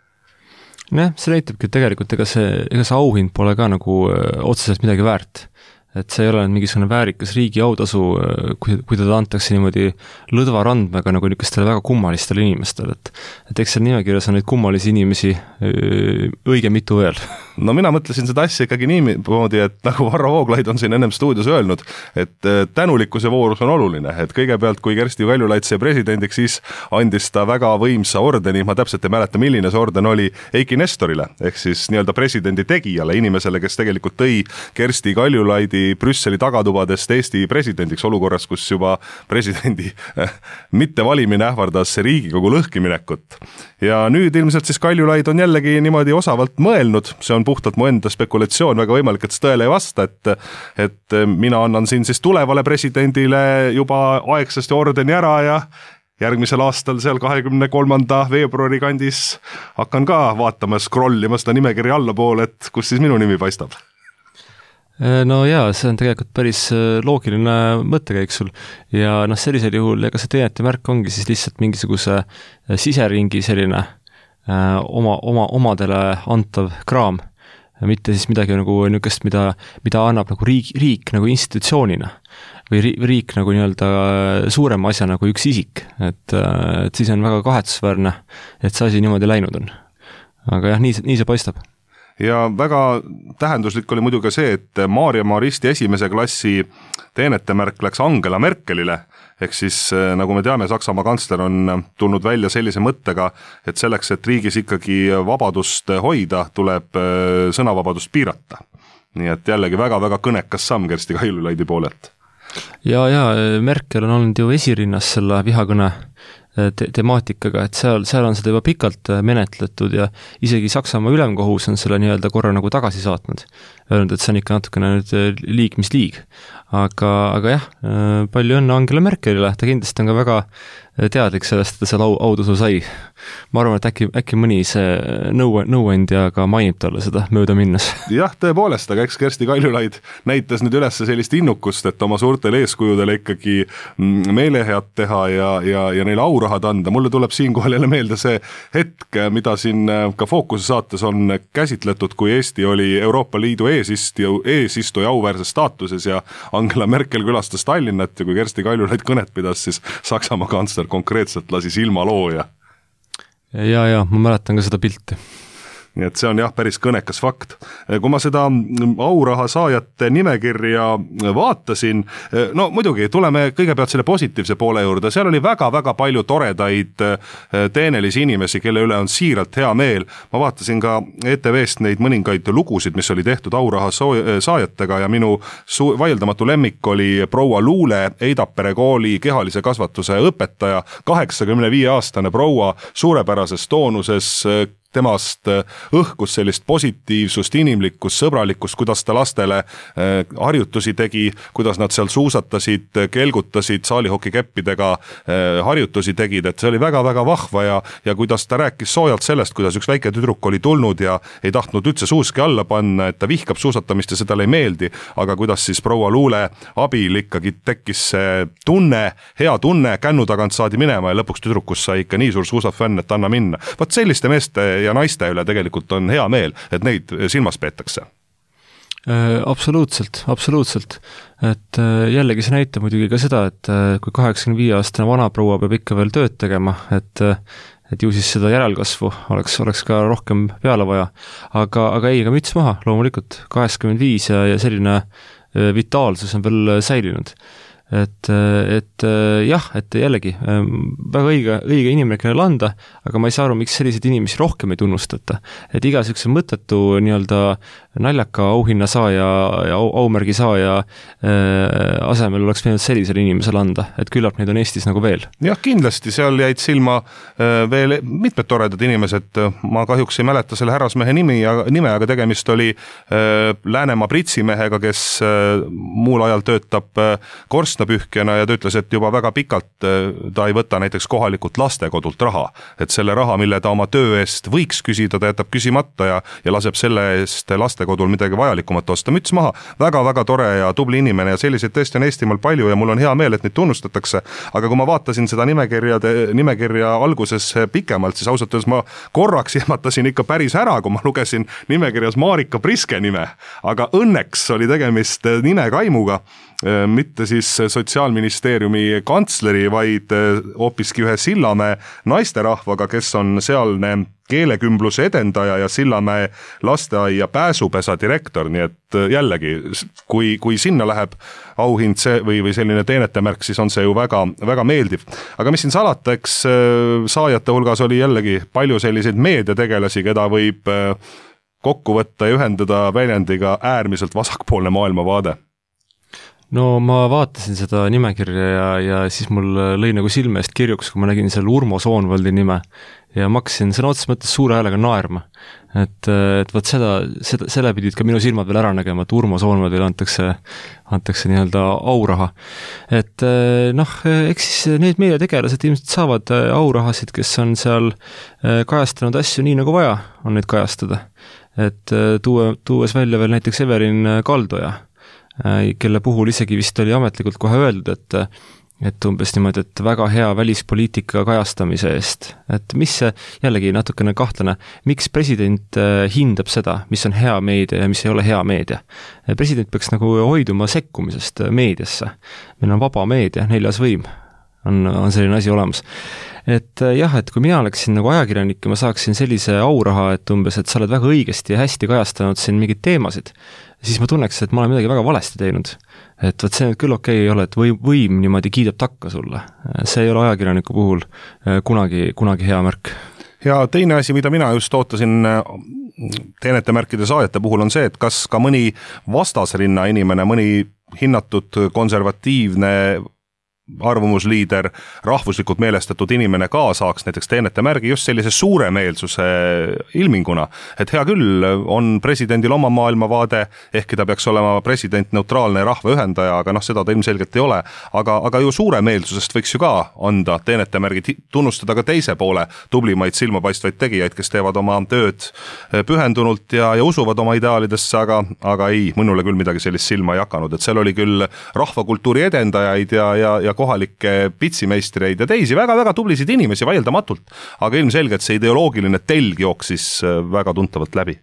See näitabki, et tegelikult ega see auhind pole ka nagu otseselt midagi väärt. Et see ei ole mingisugune väärikas riigi autasu, kui teda antakse niimoodi lõdva randmega nagu niisugustele väga kummalistele inimestele. Et eks seal nimekirjas on neid kummalisi inimesi õige mitu veel. No mina mõtlesin seda asja ikkagi niimoodi, et nagu Varro Vooglaid on siin ennem stuudios öelnud, et tänulikkuse voorus on oluline, et kõigepealt, kui Kersti Kaljulaid sai presidendiks, siis andis ta väga võimsa ordeni, ma täpselt ei mäleta, milline see orden oli, Eiki Nestorile, ehk siis nii-öelda presidendi tegijale, inimesele, kes tegelikult tõi Kersti Kaljulaidi Brüsseli tagatubadest Eesti presidendiks olukorras, kus juba presidendi mittevalimine ähvardas Riigikogu lõhkiminekut. Ja nüüd ilmselt siis Kaljulaid on jällegi niimoodi osavalt mõelnud, see on puhtalt mu enda spekulatsioon, väga võimalik, et see tõele ei vasta, et mina annan siin siis tulevale presidendile juba aegsasti ordeni ära ja järgmisel aastal seal 23. veebruari kandis hakkan ka vaatama, scrollima seda nimekirja allapoole, et kus siis minu nimi paistab. No jaa, see on tegelikult päris loogiline mõttekäik sul ja sellisel juhul ega see teenete märk ongi siis lihtsalt mingisuguse siseringi selline omadele antav kraam, mitte siis midagi nagu niisugust, mida annab nagu riik nagu institutsioonina või riik nagu nii-öelda suurema asja nagu üks isik, et siis on väga kahetsusväärne, et see asi niimoodi läinud on. Aga jah, nii see paistab. Ja väga tähenduslik oli muidugi see, et Maarja Maristi esimese klassi teenete märk läks Angela Merkelile, ehk siis nagu me teame, Saksamaa kantsler on tulnud välja sellise mõttega, et selleks, et riigis ikkagi vabadust hoida, tuleb sõnavabadust piirata. nii et jällegi väga-väga kõnekas samm Kersti Kaljulaidi poolelt. Ja Merkel on olnud ju esirinnas selle vihakõne temaatikaga, et seal on seda juba pikalt menetletud ja isegi Saksamaa ülemkohus on selle nii-öelda korra nagu tagasi saatnud. Öelnud, et see on ikka natukene nüüd liig, mis liig. Aga jah, palju õnne Angela Merkelile, ta kindlasti on ka väga teadlik sellest, et ta seal autasu sai. Ma arvan, et äkki mõni see nõuandja ka mainib talle seda mööda minnes. Jah, tõepoolest, aga eks Kersti Kaljulaid näitas nüüd üles sellist innukust, et oma suurtele eeskujudele ikkagi meelehead teha ja neile aurahad anda. Mulle tuleb siinkohal jälle meelde see hetk, mida siin ka Fookuse saates on käsitletud, kui Eesti oli Euroopa Liidu eesistuja auväärses staatuses ja Angela Merkel külastas Tallinnat ja kui Kersti Kaljulaid kõnet pidas, siis Saksamaa kantsler konkreetselt lasi silmalooja. Ja, ma mäletan ka seda pilti. Nii et see on jah päris kõnekas fakt. Kui ma seda auraha saajate nimekirja vaatasin, no muidugi tuleme kõigepealt selle positiivse poole juurde, seal oli väga-väga palju toredaid teenelisi inimesi, kelle üle on siiralt hea meel. Ma vaatasin ka ETV-st neid mõningaid lugusid, mis oli tehtud auraha saajatega ja minu vaieldamatu lemmik oli proua Luule, Eidapere kooli kehalise kasvatuse õpetaja, 85-aastane proua, suurepärases toonuses, temast õhkus sellist positiivsust, inimlikkust, sõbralikkust, kuidas ta lastele harjutusi tegi, kuidas nad seal suusatasid, kelgutasid, saalihokikeppidega harjutusi tegid, et see oli väga-väga vahva ja kuidas ta rääkis soojalt sellest, kuidas üks väike tüdruk oli tulnud ja ei tahtnud üldse suuski alla panna, et ta vihkab suusatamist ja seda ei meeldi, aga kuidas siis proua Luule abil ikkagi tekkis see tunne, hea tunne, kännu tagant saadi minema ja lõpuks tüdrukus sai ikka nii suur suusafänn, et anna minna. Vaat selliste meeste ja naiste üle tegelikult on hea meel, et neid silmas peetakse. Absoluutselt. Et jällegi see näitab muidugi ka seda, et kui 85-aastane vanaproua peab ikka veel tööd tegema, et ju siis seda järelkasvu oleks ka rohkem peale vaja. Aga ei, ka müts maha, loomulikult 85 ja selline vitaalsus on veel säilinud. Et jah, et jällegi väga õige inimene kellele anda, aga ma ei saa aru, miks selliseid inimesi rohkem ei tunnustata. Et iga sükse mõttetu nii-öelda naljaka auhinna saaja ja aumärgi saaja asemel oleks võinud sellisele inimesele anda, et küllap neid on Eestis nagu veel. Jah, kindlasti, seal jäid silma veel mitmed toredad inimesed, ma kahjuks ei mäleta selle härrasmehe nime, aga tegemist oli Läänemaa pritsimehega, kes muul ajal töötab korstnapühkjana ja ta ütles, et juba väga pikalt ta ei võta näiteks kohalikult lastekodult raha, et selle raha, mille ta oma töö eest võiks küsida, ta jätab küsimata ja laseb selle eest lastekodul midagi vajalikumat osta. Müts maha, väga-väga tore ja tubli inimene ja selliseid tõesti on Eestimaal palju ja mul on hea meel, et neid tunnustatakse, aga kui ma vaatasin seda nimekirja alguses pikemalt, siis ausalt öeldes ma korraks jäämatasin ikka päris ära, kui ma lugesin nimekirjas Marika Priske nime, aga õnneks oli tegemist nimekaimuga, mitte siis Sotsiaalministeeriumi kantsleri, vaid hoopiski ühe Sillamäe naisterahvaga, kes on sealne keelekümbluse edendaja ja Sillamäe lasteaia pääsupesa direktor, nii et jällegi, kui sinna läheb auhind või selline teenetemärk, siis on see ju väga, väga meeldiv. Aga mis siin salata, eks saajate hulgas oli jällegi palju selliseid meediategelasi, keda võib kokku võtta ja ühendada väljendiga äärmiselt vasakpoolne maailmavaade. No ma vaatasin seda nimekirja ja siis mul lõi nagu silme eest kirjuks, kui ma nägin seal Urmo Soonvaldi nime ja ma hakkasin sõna otseses mõttes suure häälega naerma. Et võt selle pidid ka minu silmad veel ära nägema, et Urmo Soonvaldile antakse nii-öelda auraha. Et eks siis need meediategelased ilmselt saavad aurahasid, kes on seal kajastanud asju nii nagu vaja on neid kajastada. Et tuues välja veel näiteks Evelin Kaldoja, kelle puhul isegi vist oli ametlikult kohe öeldud, et umbes niimoodi, et väga hea välispoliitika kajastamise eest. Et mis see jällegi natukene kahtlane, miks president hindab seda, mis on hea meedia ja mis ei ole hea meedia. President peaks nagu hoiduma sekkumisest meediasse. Meil on vaba meedia, 4. võim on selline asi olemas. Et jah, et kui mina oleksin nagu ajakirjanik ja ma saaksin sellise auraha, et umbes, et sa oled väga õigesti ja hästi kajastanud siin mingid teemasid, siis ma tunneks, et ma olen midagi väga valesti teinud. Et võt see nüüd küll okei ei ole, et võim niimoodi kiidab takka sulle. See ei ole ajakirjaniku puhul kunagi hea märk. Ja teine asi, mida mina just ootasin teenetemärkide saajate puhul on see, et kas ka mõni vastasrinna inimene, mõni hinnatud konservatiivne arvamusliider, rahvuslikult meelestatud inimene ka saaks näiteks teenetemärgi just sellise suuremeelsuse ilminguna, et hea küll, on presidendil oma maailmavaade, ehkki ta peaks olema president neutraalne ja rahvaühendaja, aga seda ta ilmselgelt ei ole, aga ju suuremeelsusest võiks ju ka anda teenetemärgi, tunnustada ka teise poole tublimaid silmapaistvaid tegijaid, kes teevad oma tööd pühendunult ja usuvad oma ideaalidesse, aga ei, mõnule küll midagi sellist silma ei hakanud, et seal oli küll rahvakultuuri edendajaid ja kohalikke pitsimeistreid ja teisi väga-väga tublisid inimesi vaieldamatult, aga ilmselgelt see ideoloogiline telg jooksis väga tuntavalt läbi.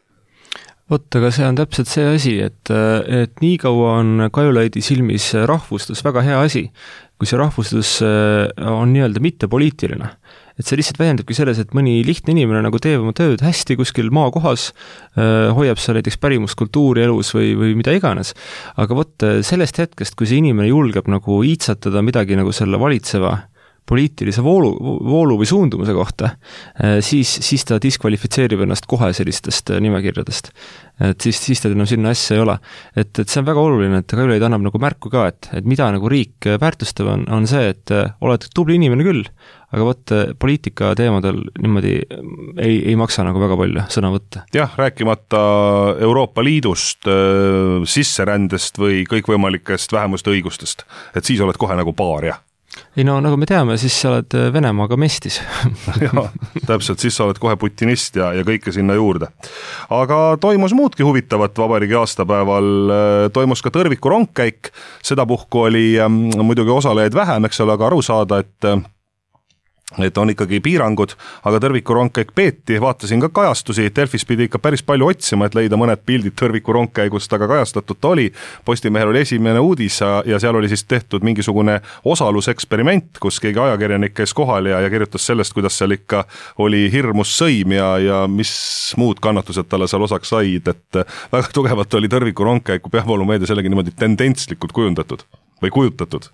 Aga see on täpselt see asi, et nii kaua on Kaljulaidi silmis rahvustus väga hea asi, kui see rahvustus on nii-öelda mittepoliitiline. Et see lihtsalt vähendabki selles, et mõni lihtne inimene nagu teeb oma tööd hästi kuskil maakohas, hoiab seal näiteks pärimuskultuuri elus või mida iganes. Aga sellest hetkest, kui see inimene julgeb nagu iitsatada midagi nagu selle valitseva poliitilise voolu või suundumuse kohta, siis ta diskvalifitseerib ennast kohe sellistest nimekirjadest. Et siis ta enam sinna asja ei ole. Et see on väga oluline, et Kaljulaid annab nagu märku ka, et mida nagu riik väärtustab on see, et oled tubli inimene küll, aga poliitika teemadel niimoodi ei maksa nagu väga palju sõna võtta. Jah, rääkimata Euroopa Liidust, sisserändest või kõikvõimalikest vähemuste õigustest, et siis oled kohe nagu paaria. Ei nagu me teame, siis sa oled Venemaaga mestis. Jaa, täpselt, siis sa oled kohe putinist ja kõike sinna juurde. Aga toimus muudki huvitavat vabariigi aastapäeval, toimus ka tõrviku rongkäik, seda puhku oli muidugi osalejaid vähem, eks ole, aga aru saada, et on ikkagi piirangud, aga tõrviku rongkäik peeti, vaatasin ka kajastusi, Delfis pidi ikka päris palju otsima, et leida mõned pildid tõrviku rongkäigust, aga kajastatud ta oli. Postimehel oli esimene uudis ja seal oli siis tehtud mingisugune osaluseksperiment, kus keegi ajakirjanik käis kohal ja kirjutas sellest, kuidas seal ikka oli hirmus sõim ja mis muud kannatused talle seal osaks said, et väga tugevalt oli tõrviku rongkäiku peavoolumeedia sellegi niimoodi tendentslikult kujundatud või kujutatud.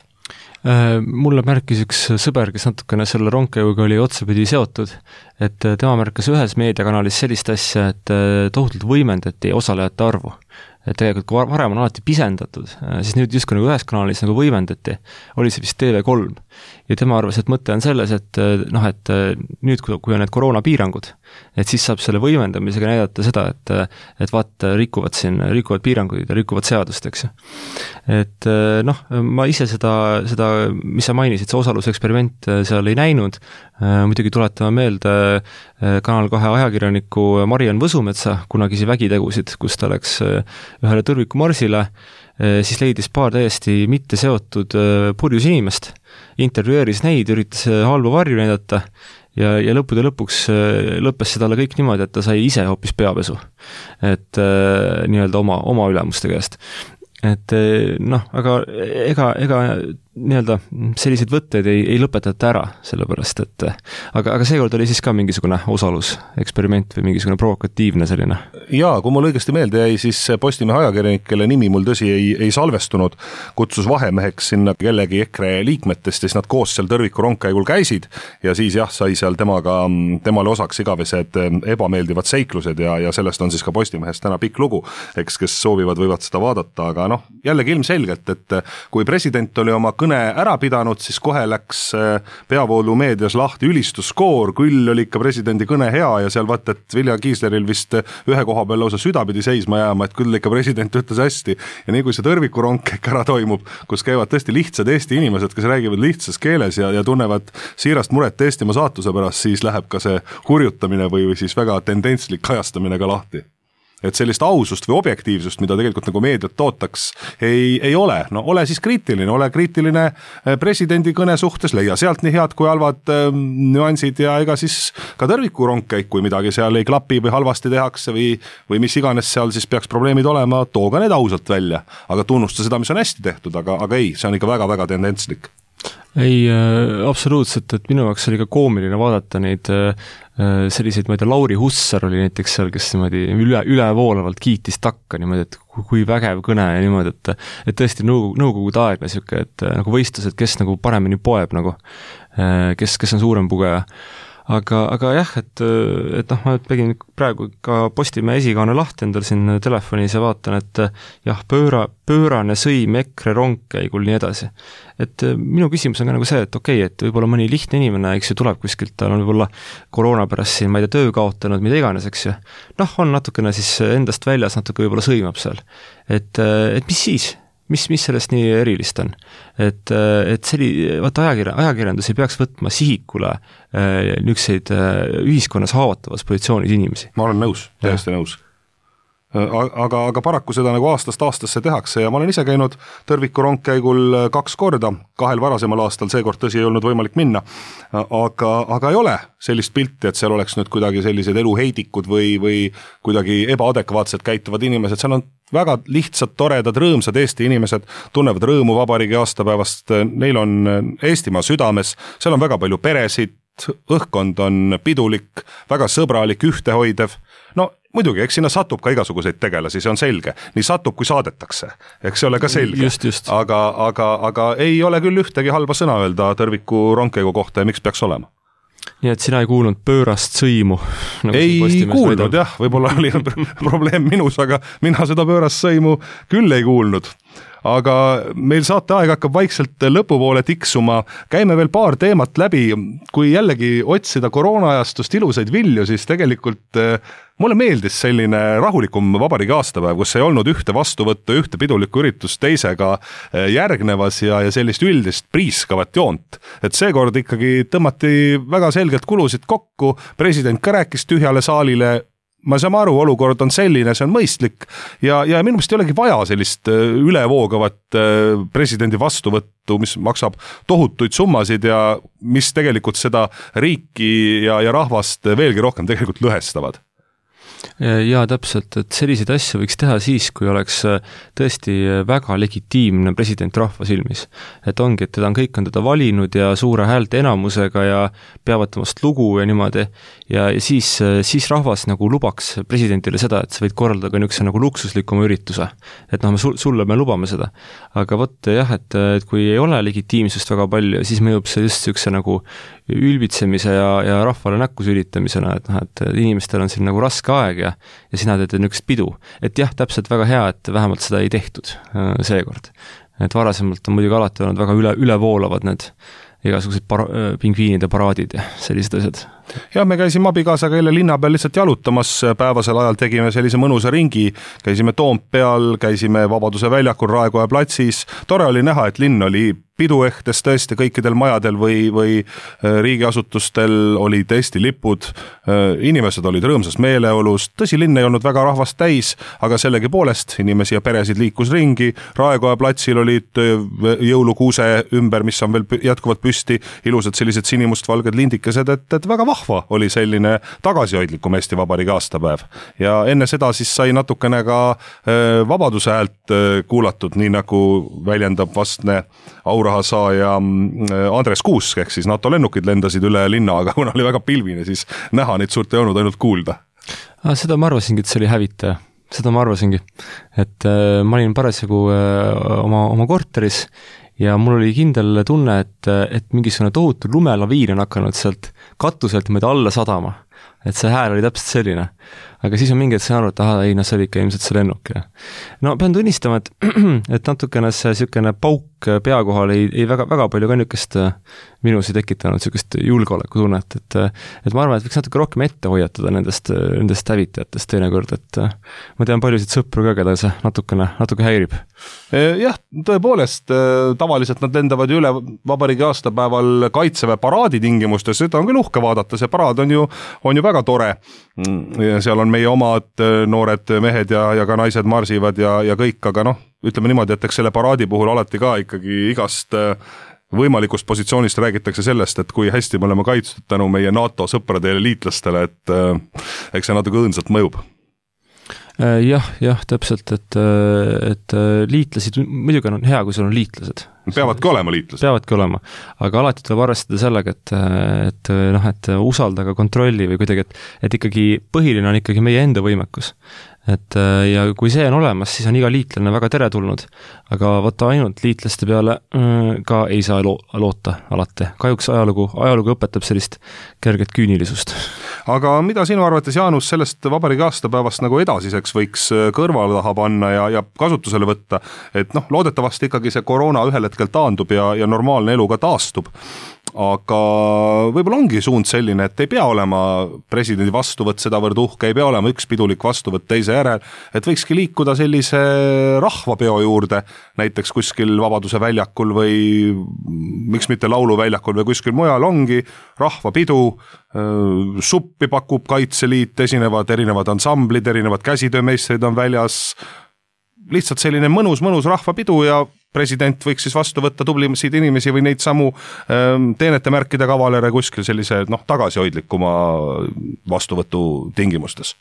Mulle märkis üks sõber, kes natukene selle rongkäiguga oli otsapidi seotud, et tema märkas ühes meediakanalis sellist asja, et tohutult võimendati osalejate arvu. Et tegelikult kui varem on alati pisendatud, siis nüüd justkui nagu ühes kanalis nagu võimendati, oli see vist TV3. Ja tema arvas, et mõte on selles, et nüüd kui on need koroonapiirangud, et siis saab selle võimendamisega näidata seda, et rikuvad piiranguid ja rikuvad seadust, eks. Et ma ise seda, mis sa mainisid, see osaluseksperiment seal ei näinud, muidugi tuletame meelde Kanal 2 ajakirjaniku Marian Võsumetsa kunagisi vägitegusid, kus ta läks ühele tõrvikumarsile, siis leidis paar täiesti mitte seotud purjus inimest, intervjueeris neid, üritas halba varju näidata ja lõppude lõpuks lõppes see talle kõik niimoodi, et ta sai ise hoopis peapesu, et nii-öelda oma ülemuste käest. Et aga ega nii-öelda selliseid võtteid ei lõpetata ära, sellepärast, et aga seekord oli siis ka mingisugune osaluseksperiment või mingisugune provokatiivne selline. Jaa, kui mul õigesti meelde jäi, siis Postimehe ajakirjanik, kelle nimi mul tõsi ei salvestunud, kutsus vahemeheks sinna kellegi EKRE liikmetest ja siis nad koos seal tõrviku rongkäigul käisid ja siis sai seal temale osaks igavesed ebameeldivad seiklused ja sellest on siis ka Postimehes täna pikk lugu, eks kes soovivad, võivad seda vaadata, aga jällegi ilmselgelt, et kui president oli oma kõne ära pidanud, siis kohe läks peavoolu meedias lahti ülistuskoor, küll oli ikka presidendi kõne hea ja seal vaata, et Vilja Kiisleril vist ühe koha peal lausa süda pidi seisma jääma, et küll ikka president ütles hästi ja nii kui see tõrviku rongkäik ära toimub, kus käivad tõesti lihtsad Eesti inimesed, kes räägivad lihtsas keeles ja tunnevad siirast muret Eestimaa saatuse pärast, siis läheb ka see hurjutamine või siis väga tendentslik kajastamine ka lahti. Et sellist ausust või objektiivsust, mida tegelikult nagu meediat tootaks, ei ole. Ole siis kriitiline, ole kriitiline presidendi kõne suhtes, leia sealt nii head kui halvad nüansid ja ega siis ka tõrviku rongkäik, kui midagi seal ei klapi või halvasti tehakse või mis iganes seal siis peaks probleemid olema, too ka need ausalt välja, aga tunnusta seda, mis on hästi tehtud, aga ei, see on ikka väga-väga tendentslik. Ei, absoluutselt, et minu jaoks oli ka koomiline vaadata neid selliseid, ma ei tea, Lauri Hussar oli näiteks seal, kes niimoodi ülevoolavalt kiitis takka niimoodi, et kui vägev kõne ja niimoodi, et tõesti nõukogude aegne siuke, et nagu võistlused, kes nagu paremini poeb nagu, kes on suurem pugeja. aga jah, et noh, ma tegin praegu ka Postimehe esikaane lahti endal siin telefonis ja vaatan, et jah, pöörane sõim EKRE rongkäigul nii edasi. Et minu küsimus on ka nagu see, et okei, et võib-olla mõni lihtne inimene, eks ju, tuleb kuskilt, tal on võib-olla koroona pärast siin, ma ei tea, töö kaotanud, mida iganes, eks ju. Noh, on natukene siis endast väljas, natuke võib-olla sõimab seal. Et mis siis? Mis sellest nii erilist on? Et vaata ajakirjandus ei peaks võtma sihikule niisuguseid ühiskonnas haavatavas positsioonis inimesi. Ma olen nõus, täiesti nõus. Aga paraku seda nagu aastast aastasse tehakse ja ma olen ise käinud Tõrviku rongkäigul 2 korda, 2 varasemal aastal, seekord tõsi ei olnud võimalik minna, aga ei ole sellist pilti, et seal oleks nüüd kuidagi sellised eluheidikud või kuidagi ebaadekvaatselt käituvad inimesed, seal on väga lihtsad, toredad, rõõmsad Eesti inimesed, tunnevad rõõmu vabariigi aastapäevast, neil on Eestimaa südames, seal on väga palju peresid, õhkkond on pidulik, väga sõbralik, ühtehoidev, no muidugi, eks sinna satub ka igasuguseid tegelasi, see on selge, nii satub kui saadetakse, eks see ole ka selge, just. aga ei ole küll ühtegi halba sõna öelda Tõrviku rongkäigu kohta ja miks peaks olema. Nii et sina ei kuulnud pöörast sõimu? Nagu ei kuulnud jah, võib-olla oli probleem minus, aga mina seda pöörast sõimu küll ei kuulnud. Aga meil saateaeg hakkab vaikselt lõpupoole tiksuma, käime veel paar teemat läbi, kui jällegi otsida koroonaajastust ilusaid vilju, siis tegelikult mulle meeldis selline rahulikum vabariigi aastapäev, kus ei olnud ühte vastuvõttu, ühte pidulikku üritust teisega järgnevas ja sellist üldist priiskavat joont. Et seekord ikkagi tõmmati väga selgelt kulusid kokku, president ka rääkis tühjale saalile, ma saame aru, olukord on selline, see on mõistlik ja minu meelest ei olegi vaja sellist ülevoogavat presidendi vastuvõttu, mis maksab tohutuid summasid ja mis tegelikult seda riiki ja rahvast veelgi rohkem tegelikult lõhestavad. Jaa, täpselt, et selliseid asju võiks teha siis, kui oleks tõesti väga legitiimne president rahva silmis. Et ongi, et kõik on teda valinud ja suure häälte enamusega ja peavad temast lugu ja niimoodi. Ja siis rahvas nagu lubaks presidentile seda, et sa võid korraldada ka niisuguse nagu luksuslikuma ürituse. Et noh, sulle me lubame seda. Aga võt jah, et kui ei ole legitiimsust väga palju, siis mõjub see just niisuguse nagu ülbitsemise ja rahvale näkku sülitamisena, et noh, et inimestel on siin nagu raske aeg ja sina teed niisugust pidu. Et jah, täpselt väga hea, et vähemalt seda ei tehtud seekord. Et varasemalt on muidugi alati olnud väga ülevoolavad need igasugused pingviinide paraadid ja sellised asjad. Ja me käisime abikaasaga jälle linna peal lihtsalt jalutamas, päevasel ajal tegime sellise mõnusa ringi, käisime Toompeal, käisime Vabaduse väljakul Raekoja platsis, tore oli näha, et linn oli piduehtes tõesti kõikidel majadel või riigiasutustel oli tõesti lipud, inimesed olid rõõmsas meeleolus, tõsi, linn ei olnud väga rahvast täis, aga sellegi poolest inimesi ja peresid liikus ringi, Raekoja platsil olid jõulukuuse ümber, mis on veel jätkuvalt püsti, ilusad sellised sinimustvalged lindikesed, et väga vahva oli selline tagasihoidlikum Eesti Vabariigi aastapäev. Ja enne seda siis sai natukene ka Vabaduse häält kuulatud, nii nagu väljendab vastne aurahasaaja Andres Kuusk, ehk siis NATO lennukid lendasid üle linna, aga kuna oli väga pilvine, siis näha neid suurt ei olnud, ainult kuulda. Seda ma arvasingi, et see oli hävitaja. Seda ma arvasingi, et ma olin parasjagu oma korteris ja mul oli kindel tunne, et mingisugune tohutu lumelaviin on hakanud sealt katuselt mööda alla sadama. Et see hääl oli täpselt selline. Aga siis on mingi, et sain aru, et see oli ikka ilmselt see lennuk. No pean tunnistama, et natukene see niisugune pauk pea kohal ei väga palju ka niisugust minusi tekitanud niisugust julgeolekutunnet, et ma arvan, et võiks natuke rohkem ette hoiatada nendest hävitajatest teinekord, et ma tean paljusid sõpru ka, keda see natuke häirib. Jah, tõepoolest, tavaliselt nad lendavad ju üle vabariigi aastapäeval Kaitseväe paraadi tingimustes, seda on küll uhke vaadata, see paraad on ju väga tore ja seal on meie omad noored mehed ja ka naised marsivad ja kõik, aga noh, ütleme niimoodi, et eks selle paraadi puhul alati ka ikkagi igast võimalikust positsioonist räägitakse sellest, et kui hästi me oleme kaitstud tänu meie NATO sõprade ja liitlastele, et eks see natuke õõnsalt mõjub. Jah, täpselt, et liitlasid muidugi on hea, kui sul on liitlased. peavadki olema liitlased. Peavadki olema, aga alati tuleb arvestada sellega, et usaldada kontrolli või kuidagi, et ikkagi põhiline on ikkagi meie enda võimekus. Ja kui see on olemas, siis on iga liitlane väga teretulnud, aga võtta ainult liitlaste peale ka ei saa loota alati. Kahjuks ajalugu õpetab sellist kerget küünilisust. Aga mida sinu arvates, Jaanus, sellest vabariigi aastapäevast nagu edasiseks võiks kõrvale taha panna ja kasutusele võtta, et loodetavasti ikkagi see koroona ühel hetkel taandub ja normaalne elu ka taastub. Aga võib-olla ongi suund selline, et ei pea olema presidendi vastuvõtt sedavõrd uhke, ei pea olema üks pidulik vastuvõtt teise järel, et võikski liikuda sellise rahvapeo juurde, näiteks kuskil Vabaduse väljakul või miks mitte lauluväljakul või kuskil mujal ongi rahvapidu, suppi pakub Kaitseliit, esinevad erinevad ansamblid, erinevad käsitöömeistrid on väljas, lihtsalt selline mõnus rahvapidu ja president võiks siis vastu võtta tublisid inimesi või neid samu teenetemärkide kavalere kuskil sellise tagasihoidlikuma vastuvõtu tingimustes.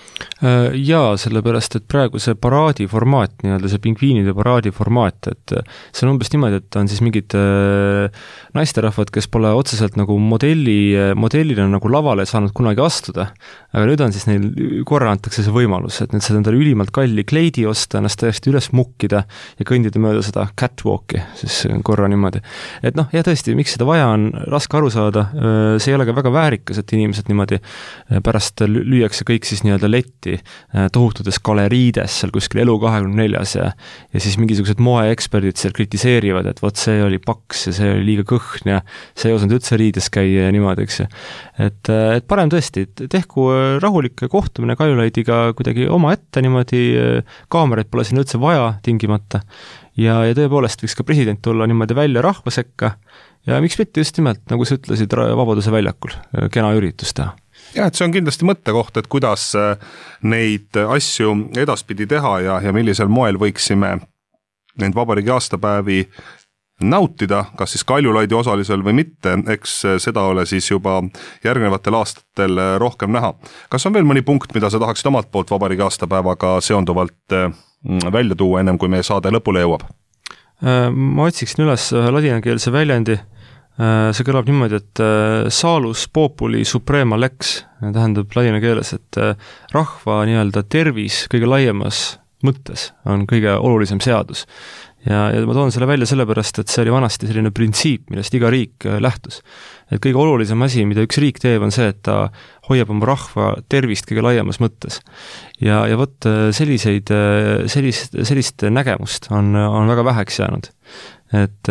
Jaa, sellepärast, et praegu see paraadiformaat, see pingviinide paraadiformaat, et see on umbes niimoodi, et on siis mingid naisterahvad, kes pole otseselt nagu modellina nagu lavale saanud kunagi astuda, aga nüüd on siis neil korra antakse see võimalus, et nüüd saad endale ülimalt kalli kleidi osta, ennast täiesti üles mukkida ja kõndida mööda seda catwalki, siis korra niimoodi. Et ja tõesti, miks seda vaja on, raske aru saada, see ei ole ka väga väärikas, et inimesed niimoodi pärast lüüakse kõik siis tohututes galeriides seal kuskil Elu24 ja siis mingisugused moeeksperdid seal kritiseerivad, et vot see oli paks ja see oli liiga kõhn ja see ei osanud üldse riides käia ja niimoodi, eks. Et parem tõesti, tehku rahulik kohtumine Kaljulaidiga kuidagi oma ette niimoodi, kaameraid pole siin üldse vaja tingimata ja tõepoolest võiks ka president tulla niimoodi välja rahva sekka ja miks mitte just nimelt, nagu sa ütlesid, Vabaduse väljakul kena üritus teha. Ja, et see on kindlasti mõttekoht, et kuidas neid asju edaspidi teha ja millisel moel võiksime neid vabariigi aastapäevi nautida, kas siis Kaljulaidi osalisel või mitte, eks seda ole siis juba järgnevatel aastatel rohkem näha. Kas on veel mõni punkt, mida sa tahaksid omalt poolt vabariigi aastapäevaga seonduvalt välja tuua, ennem kui meie saade lõpule jõuab? Ma otsiksin üles ladinakeelse väljendi. See kõlab niimoodi, et salus populi suprema lex, tähendab ladina keeles, et rahva nii-öelda tervis kõige laiemas mõttes on kõige olulisem seadus. Ja ma toon selle välja sellepärast, et see oli vanasti selline printsiip, millest iga riik lähtus. Et kõige olulisem asi, mida üks riik teeb, on see, et ta hoiab oma rahva tervist kõige laiemas mõttes. Ja vot sellist nägemust on väga väheks jäänud. Et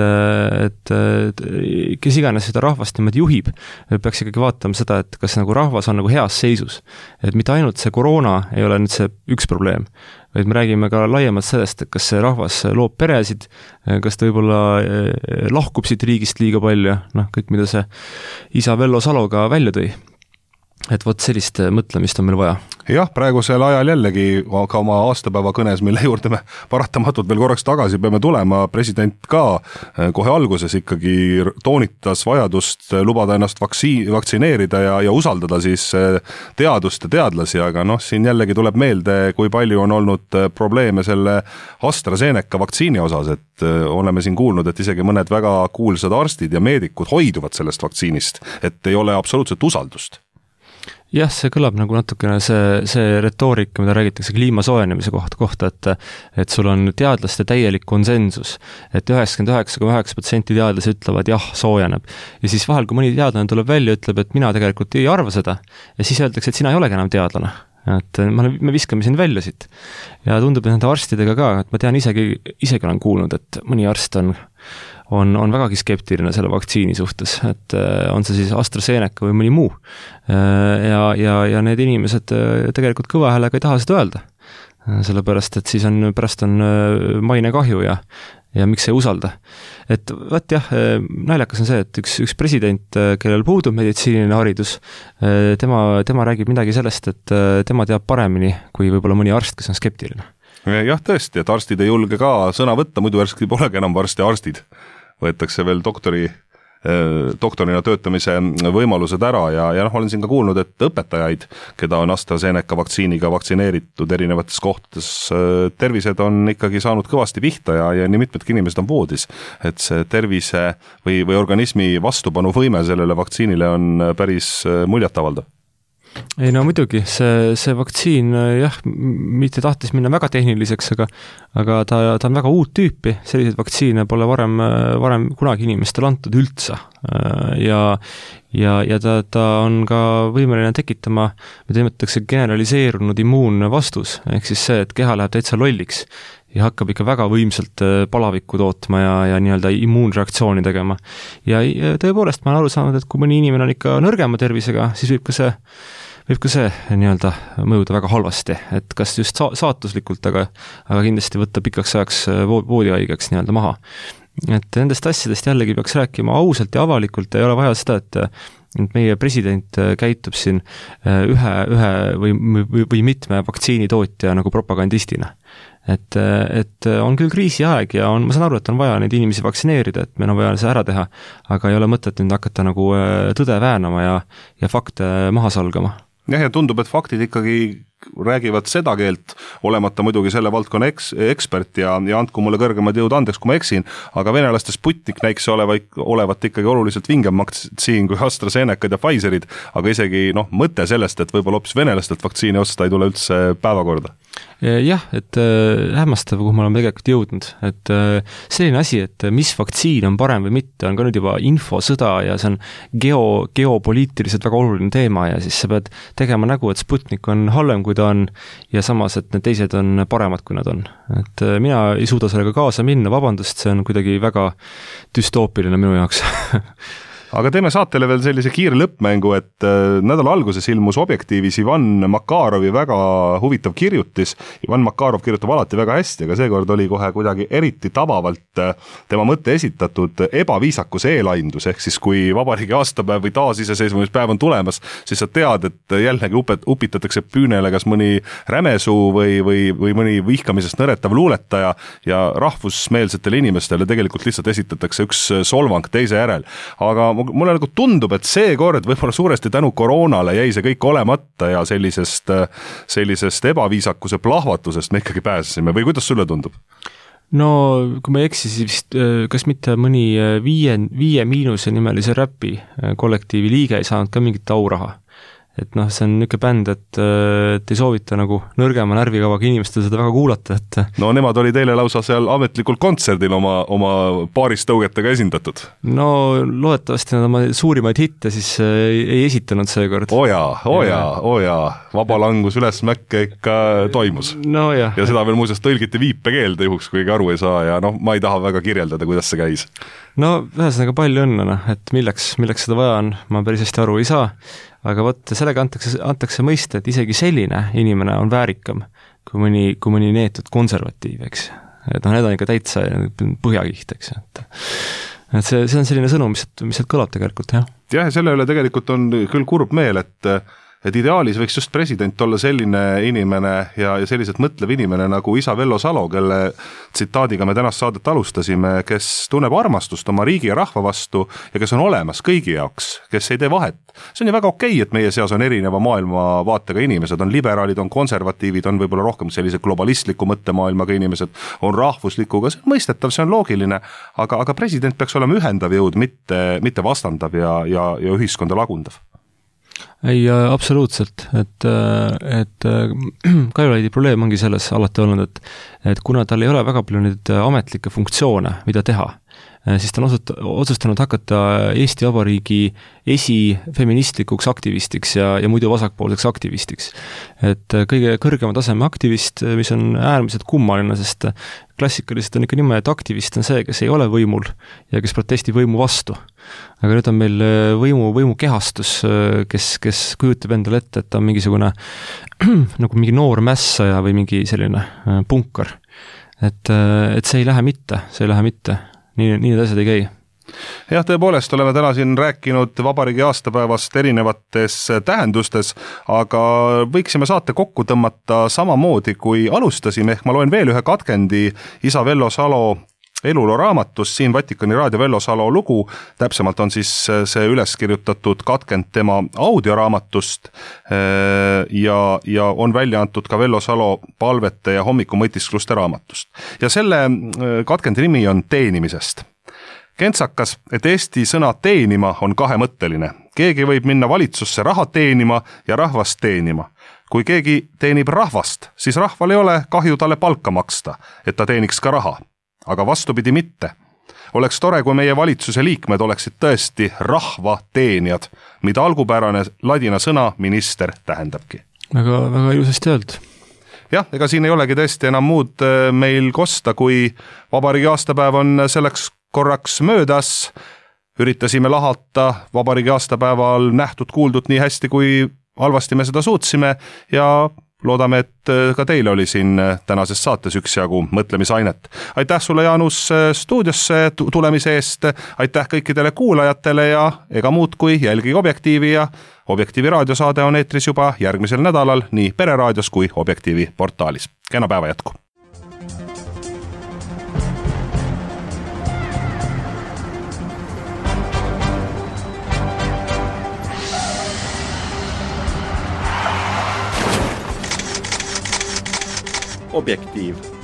kes iganes seda rahvast niimoodi juhib, peaks ikkagi vaatama seda, et kas nagu rahvas on nagu heas seisus. Et mitte ainult see koroona ei ole nüüd see üks probleem, vaid me räägime ka laiemalt sellest, et kas see rahvas loob peresid, kas ta võib-olla lahkub siit riigist liiga palju, kõik mida see isa Vello Salo ka välja tõi. Et vot sellist mõtlemist on meil vaja. Jah, praegusel ajal jällegi ka oma aastapäeva kõnes, mille juurde me paratamatult veel korraks tagasi peame tulema, president ka kohe alguses ikkagi toonitas vajadust lubada ennast vaktsineerida ja usaldada siis teadust ja teadlasi, aga siin jällegi tuleb meelde, kui palju on olnud probleeme selle AstraZeneca vaktsiini osas, et oleme siin kuulnud, et isegi mõned väga kuulsad arstid ja meedikud hoiduvad sellest vaktsiinist, et ei ole absoluutselt usaldust. Jah, see kõlab nagu natukene see retoorika, mida räägitakse kliima soojenemise kohta, et sul on teadlaste täielik konsensus, et 99,9% teadlasi ütlevad jah, soojeneb. Ja siis vahel, kui mõni teadlane tuleb välja, ütleb, et mina tegelikult ei arva seda, ja siis öeldakse, et sina ei olegi enam teadlane. Et me viskame sind välja siit. Ja tundub, et nende arstidega ka, et ma tean isegi olen kuulnud, et mõni arst on vägagi skeptiline selle vaktsiini suhtes, et on see siis AstraZeneca või mõni muu. Ja need inimesed tegelikult kõva häälega ei taha seda öelda, sellepärast, et siis pärast on maine kahju ja miks ei usalda. Et võt jah, naljakas on see, et üks president, kellel puudub meditsiiniline haridus, tema räägib midagi sellest, et tema teab paremini kui võib-olla mõni arst, kes on skeptiline. Jah, tõesti, et arstid ei julge ka sõna võtta, muidu järski polegi enam varsti arstid. Võetakse veel doktori doktorina töötamise võimalused ära ja olen siin ka kuulnud, et õpetajaid, keda on AstraZeneca vaktsiiniga vaktsineeritud erinevates kohtades, tervised on ikkagi saanud kõvasti pihta ja nii mitmedki inimesed on voodis, et see tervise või organismi vastupanuvõime sellele vaktsiinile on päris muljatavaldav. Ei no muidugi, see vaktsiin jah, mitte tahtis minna väga tehniliseks, aga ta on väga uut tüüpi, selliseid vaktsiine pole varem kunagi inimestel antud üldse. Ja ta on ka võimeline tekitama, mida nimetatakse generaliseerunud immuunvastus, ehk siis see, et keha läheb täitsa lolliks ja hakkab ikka väga võimsalt palavikku tootma ja nii-öelda immuunreaktsiooni tegema. Ja tõepoolest ma olen aru saanud, et kui mõni inimene on ikka nõrgema tervisega, siis võib ka see nii-öelda mõjuda väga halvasti, et kas just saatuslikult, aga kindlasti võtta pikaks ajaks voodihaigeks nii-öelda maha. Et nendest asjadest jällegi peaks rääkima ausalt ja avalikult, ei ole vaja seda, et meie president käitub siin ühe või mitme vaktsiinitootja nagu propagandistina. Et on küll kriisiaeg ja ma saan aru, et on vaja neid inimesi vaktsineerida, et meil on vaja see ära teha, aga ei ole mõtet nüüd hakata nagu tõde väänama ja fakte maha salgama. Ja tundub, et faktid ikkagi räägivad seda keelt, olemata muidugi selle valdkonna ekspert ja andku mulle kõrgemad jõud andeks, kui ma eksin, aga venelaste Sputnik näiks olevat ikkagi oluliselt vingem vaktsiin kui AstraZenecad ja Pfizerid, aga isegi mõte sellest, et võib-olla hoopis venelastelt vaktsiini osta ei tule üldse päevakorda. Jah, et hämmastav, kuhu me oleme tegelikult jõudnud, et selline asi, et mis vaktsiin on parem või mitte, on ka nüüd juba infosõda ja see on geopoliitiliselt väga oluline teema ja siis sa pead tegema nägu, et Sputnik on halvem kui ta on ja samas, et need teised on paremad, kui nad on. Et mina ei suuda sellega kaasa minna, vabandust, see on kuidagi väga düstoopiline minu jaoks. Aga teeme saatele veel sellise kiire lõppmängu, et nädala alguses ilmus Objektiivis Ivan Makarovi väga huvitav kirjutis. Ivan Makarov kirjutab alati väga hästi, aga seekord oli kohe kuidagi eriti tabavalt tema mõtte esitatud ebaviisakuse eelaimdus, ehk siis kui vabariigi aastapäev või taasiseseisvumispäev on tulemas, siis sa tead, et jällegi upitatakse püünele kas mõni rämesuu või mõni vihkamisest nõretav luuletaja ja rahvusmeelsetele inimestele tegelikult lihtsalt esitatakse üks solvang teise järel. Aga mulle nagu tundub, et seekord võib-olla suuresti tänu koroonale jäi see kõik olemata ja sellisest ebaviisakuse plahvatusest me ikkagi pääsesime või kuidas sulle tundub? No kui ma ei eksi, siis kas mitte mõni 5 nimelise räpi kollektiivi liige ei saanud ka mingit auraha. Et see on niisugune bänd, et ei soovita nagu nõrgema närvikavaga inimestel seda väga kuulata, et no nemad oli teile lausa seal ametlikul kontserdil oma paaristõugetega esindatud. No loodetavasti nad oma suurimaid hitte siis ei esitanud seekord. Oja, vabalangus ülesmäkke ikka toimus. No jah. Ja seda veel muuseas tõlgiti viipekeelde juhuks, kuigi aru ei saa ja ma ei taha väga kirjeldada, kuidas see käis. No ühesõnaga palju õnne, et milleks seda vaja on, ma päris hästi aru ei saa, aga võtta sellega antakse mõista, et isegi selline inimene on väärikam kui mõni neetud konservatiiv, eks. Et need on ikka täitsa põhjakiht, eks. Et see on selline sõnum, mis kõlab tegelikult, jah. Ja selle üle tegelikult on küll kurb meel, et ideaalis võiks just president olla selline inimene ja selliselt mõtlev inimene nagu isa Vello Salo, kelle tsitaadiga me tänast saadet alustasime, kes tunneb armastust oma riigi ja rahva vastu ja kes on olemas kõigi jaoks, kes ei tee vahet. See on ju väga okei, et meie seas on erineva maailmavaatega inimesed, on liberaalid, on konservatiivid, on võib-olla rohkem sellise globalistliku mõttemaailmaga inimesed, on rahvuslikuga, see on mõistetav, see on loogiline, aga president peaks olema ühendav jõud, mitte vastandav ja ühiskonda lagundav. Ei, absoluutselt, et Kaljulaidi probleem ongi selles alati olnud, et kuna tal ei ole väga palju neid ametlikke funktsioone, mida teha, siis ta on otsustanud hakata Eesti Vabariigi esifeministlikuks aktivistiks ja muidu vasakpoolseks aktivistiks. Et kõige kõrgema taseme aktivist, mis on äärmiselt kummaline, sest klassikaliselt on ikka niimoodi, et aktivist on see, kes ei ole võimul ja kes protestib võimu vastu. Aga nüüd on meil võimu kehastus, kes kujutab endale ette, et ta on mingisugune nagu mingi noor mässaja või mingi selline punkar. Et see ei lähe mitte. Nii need asjad ei käi. Jah, tõepoolest oleme täna siin rääkinud vabariigi aastapäevast erinevates tähendustes, aga võiksime saate kokku tõmmata samamoodi, kui alustasime, ehk ma loen veel ühe katkendi isa Vello Salo eluloo raamatust, siin Vatikani raadio Vello Salo lugu, täpsemalt on siis see üles kirjutatud katkend tema audioraamatust ja on välja antud ka Vello Salo palvete ja hommikumõtiskluste raamatust. Ja selle katkendi nimi on teenimisest. Kentsakas, et Eesti sõna teenima on kahemõtteline. Keegi võib minna valitsusse raha teenima ja rahvast teenima. Kui keegi teenib rahvast, siis rahval ei ole kahju talle palka maksta, et ta teeniks ka raha. Aga vastupidi mitte. Oleks tore, kui meie valitsuse liikmed oleksid tõesti rahva teenijad, mida algupärane ladina sõna minister tähendabki. Väga ilusasti öeldud. Jah, ega siin ei olegi tõesti enam muud meil kosta, kui vabariigi aastapäev on selleks korraks möödas. Üritasime lahata vabariigi aastapäeval nähtud kuuldud nii hästi, kui halvasti me seda suutsime ja loodame, et ka teile oli siin tänases saates üksjagu mõtlemisainet. Aitäh sulle, Jaanus, stuudiosse tulemise eest, aitäh kõikidele kuulajatele ja ega muud kui jälgige Objektiivi ja Objektiivi raadiosaade on eetris juba järgmisel nädalal nii Pereraadios kui Objektiivi portaalis. Kena päeva jätku! Objektiiv.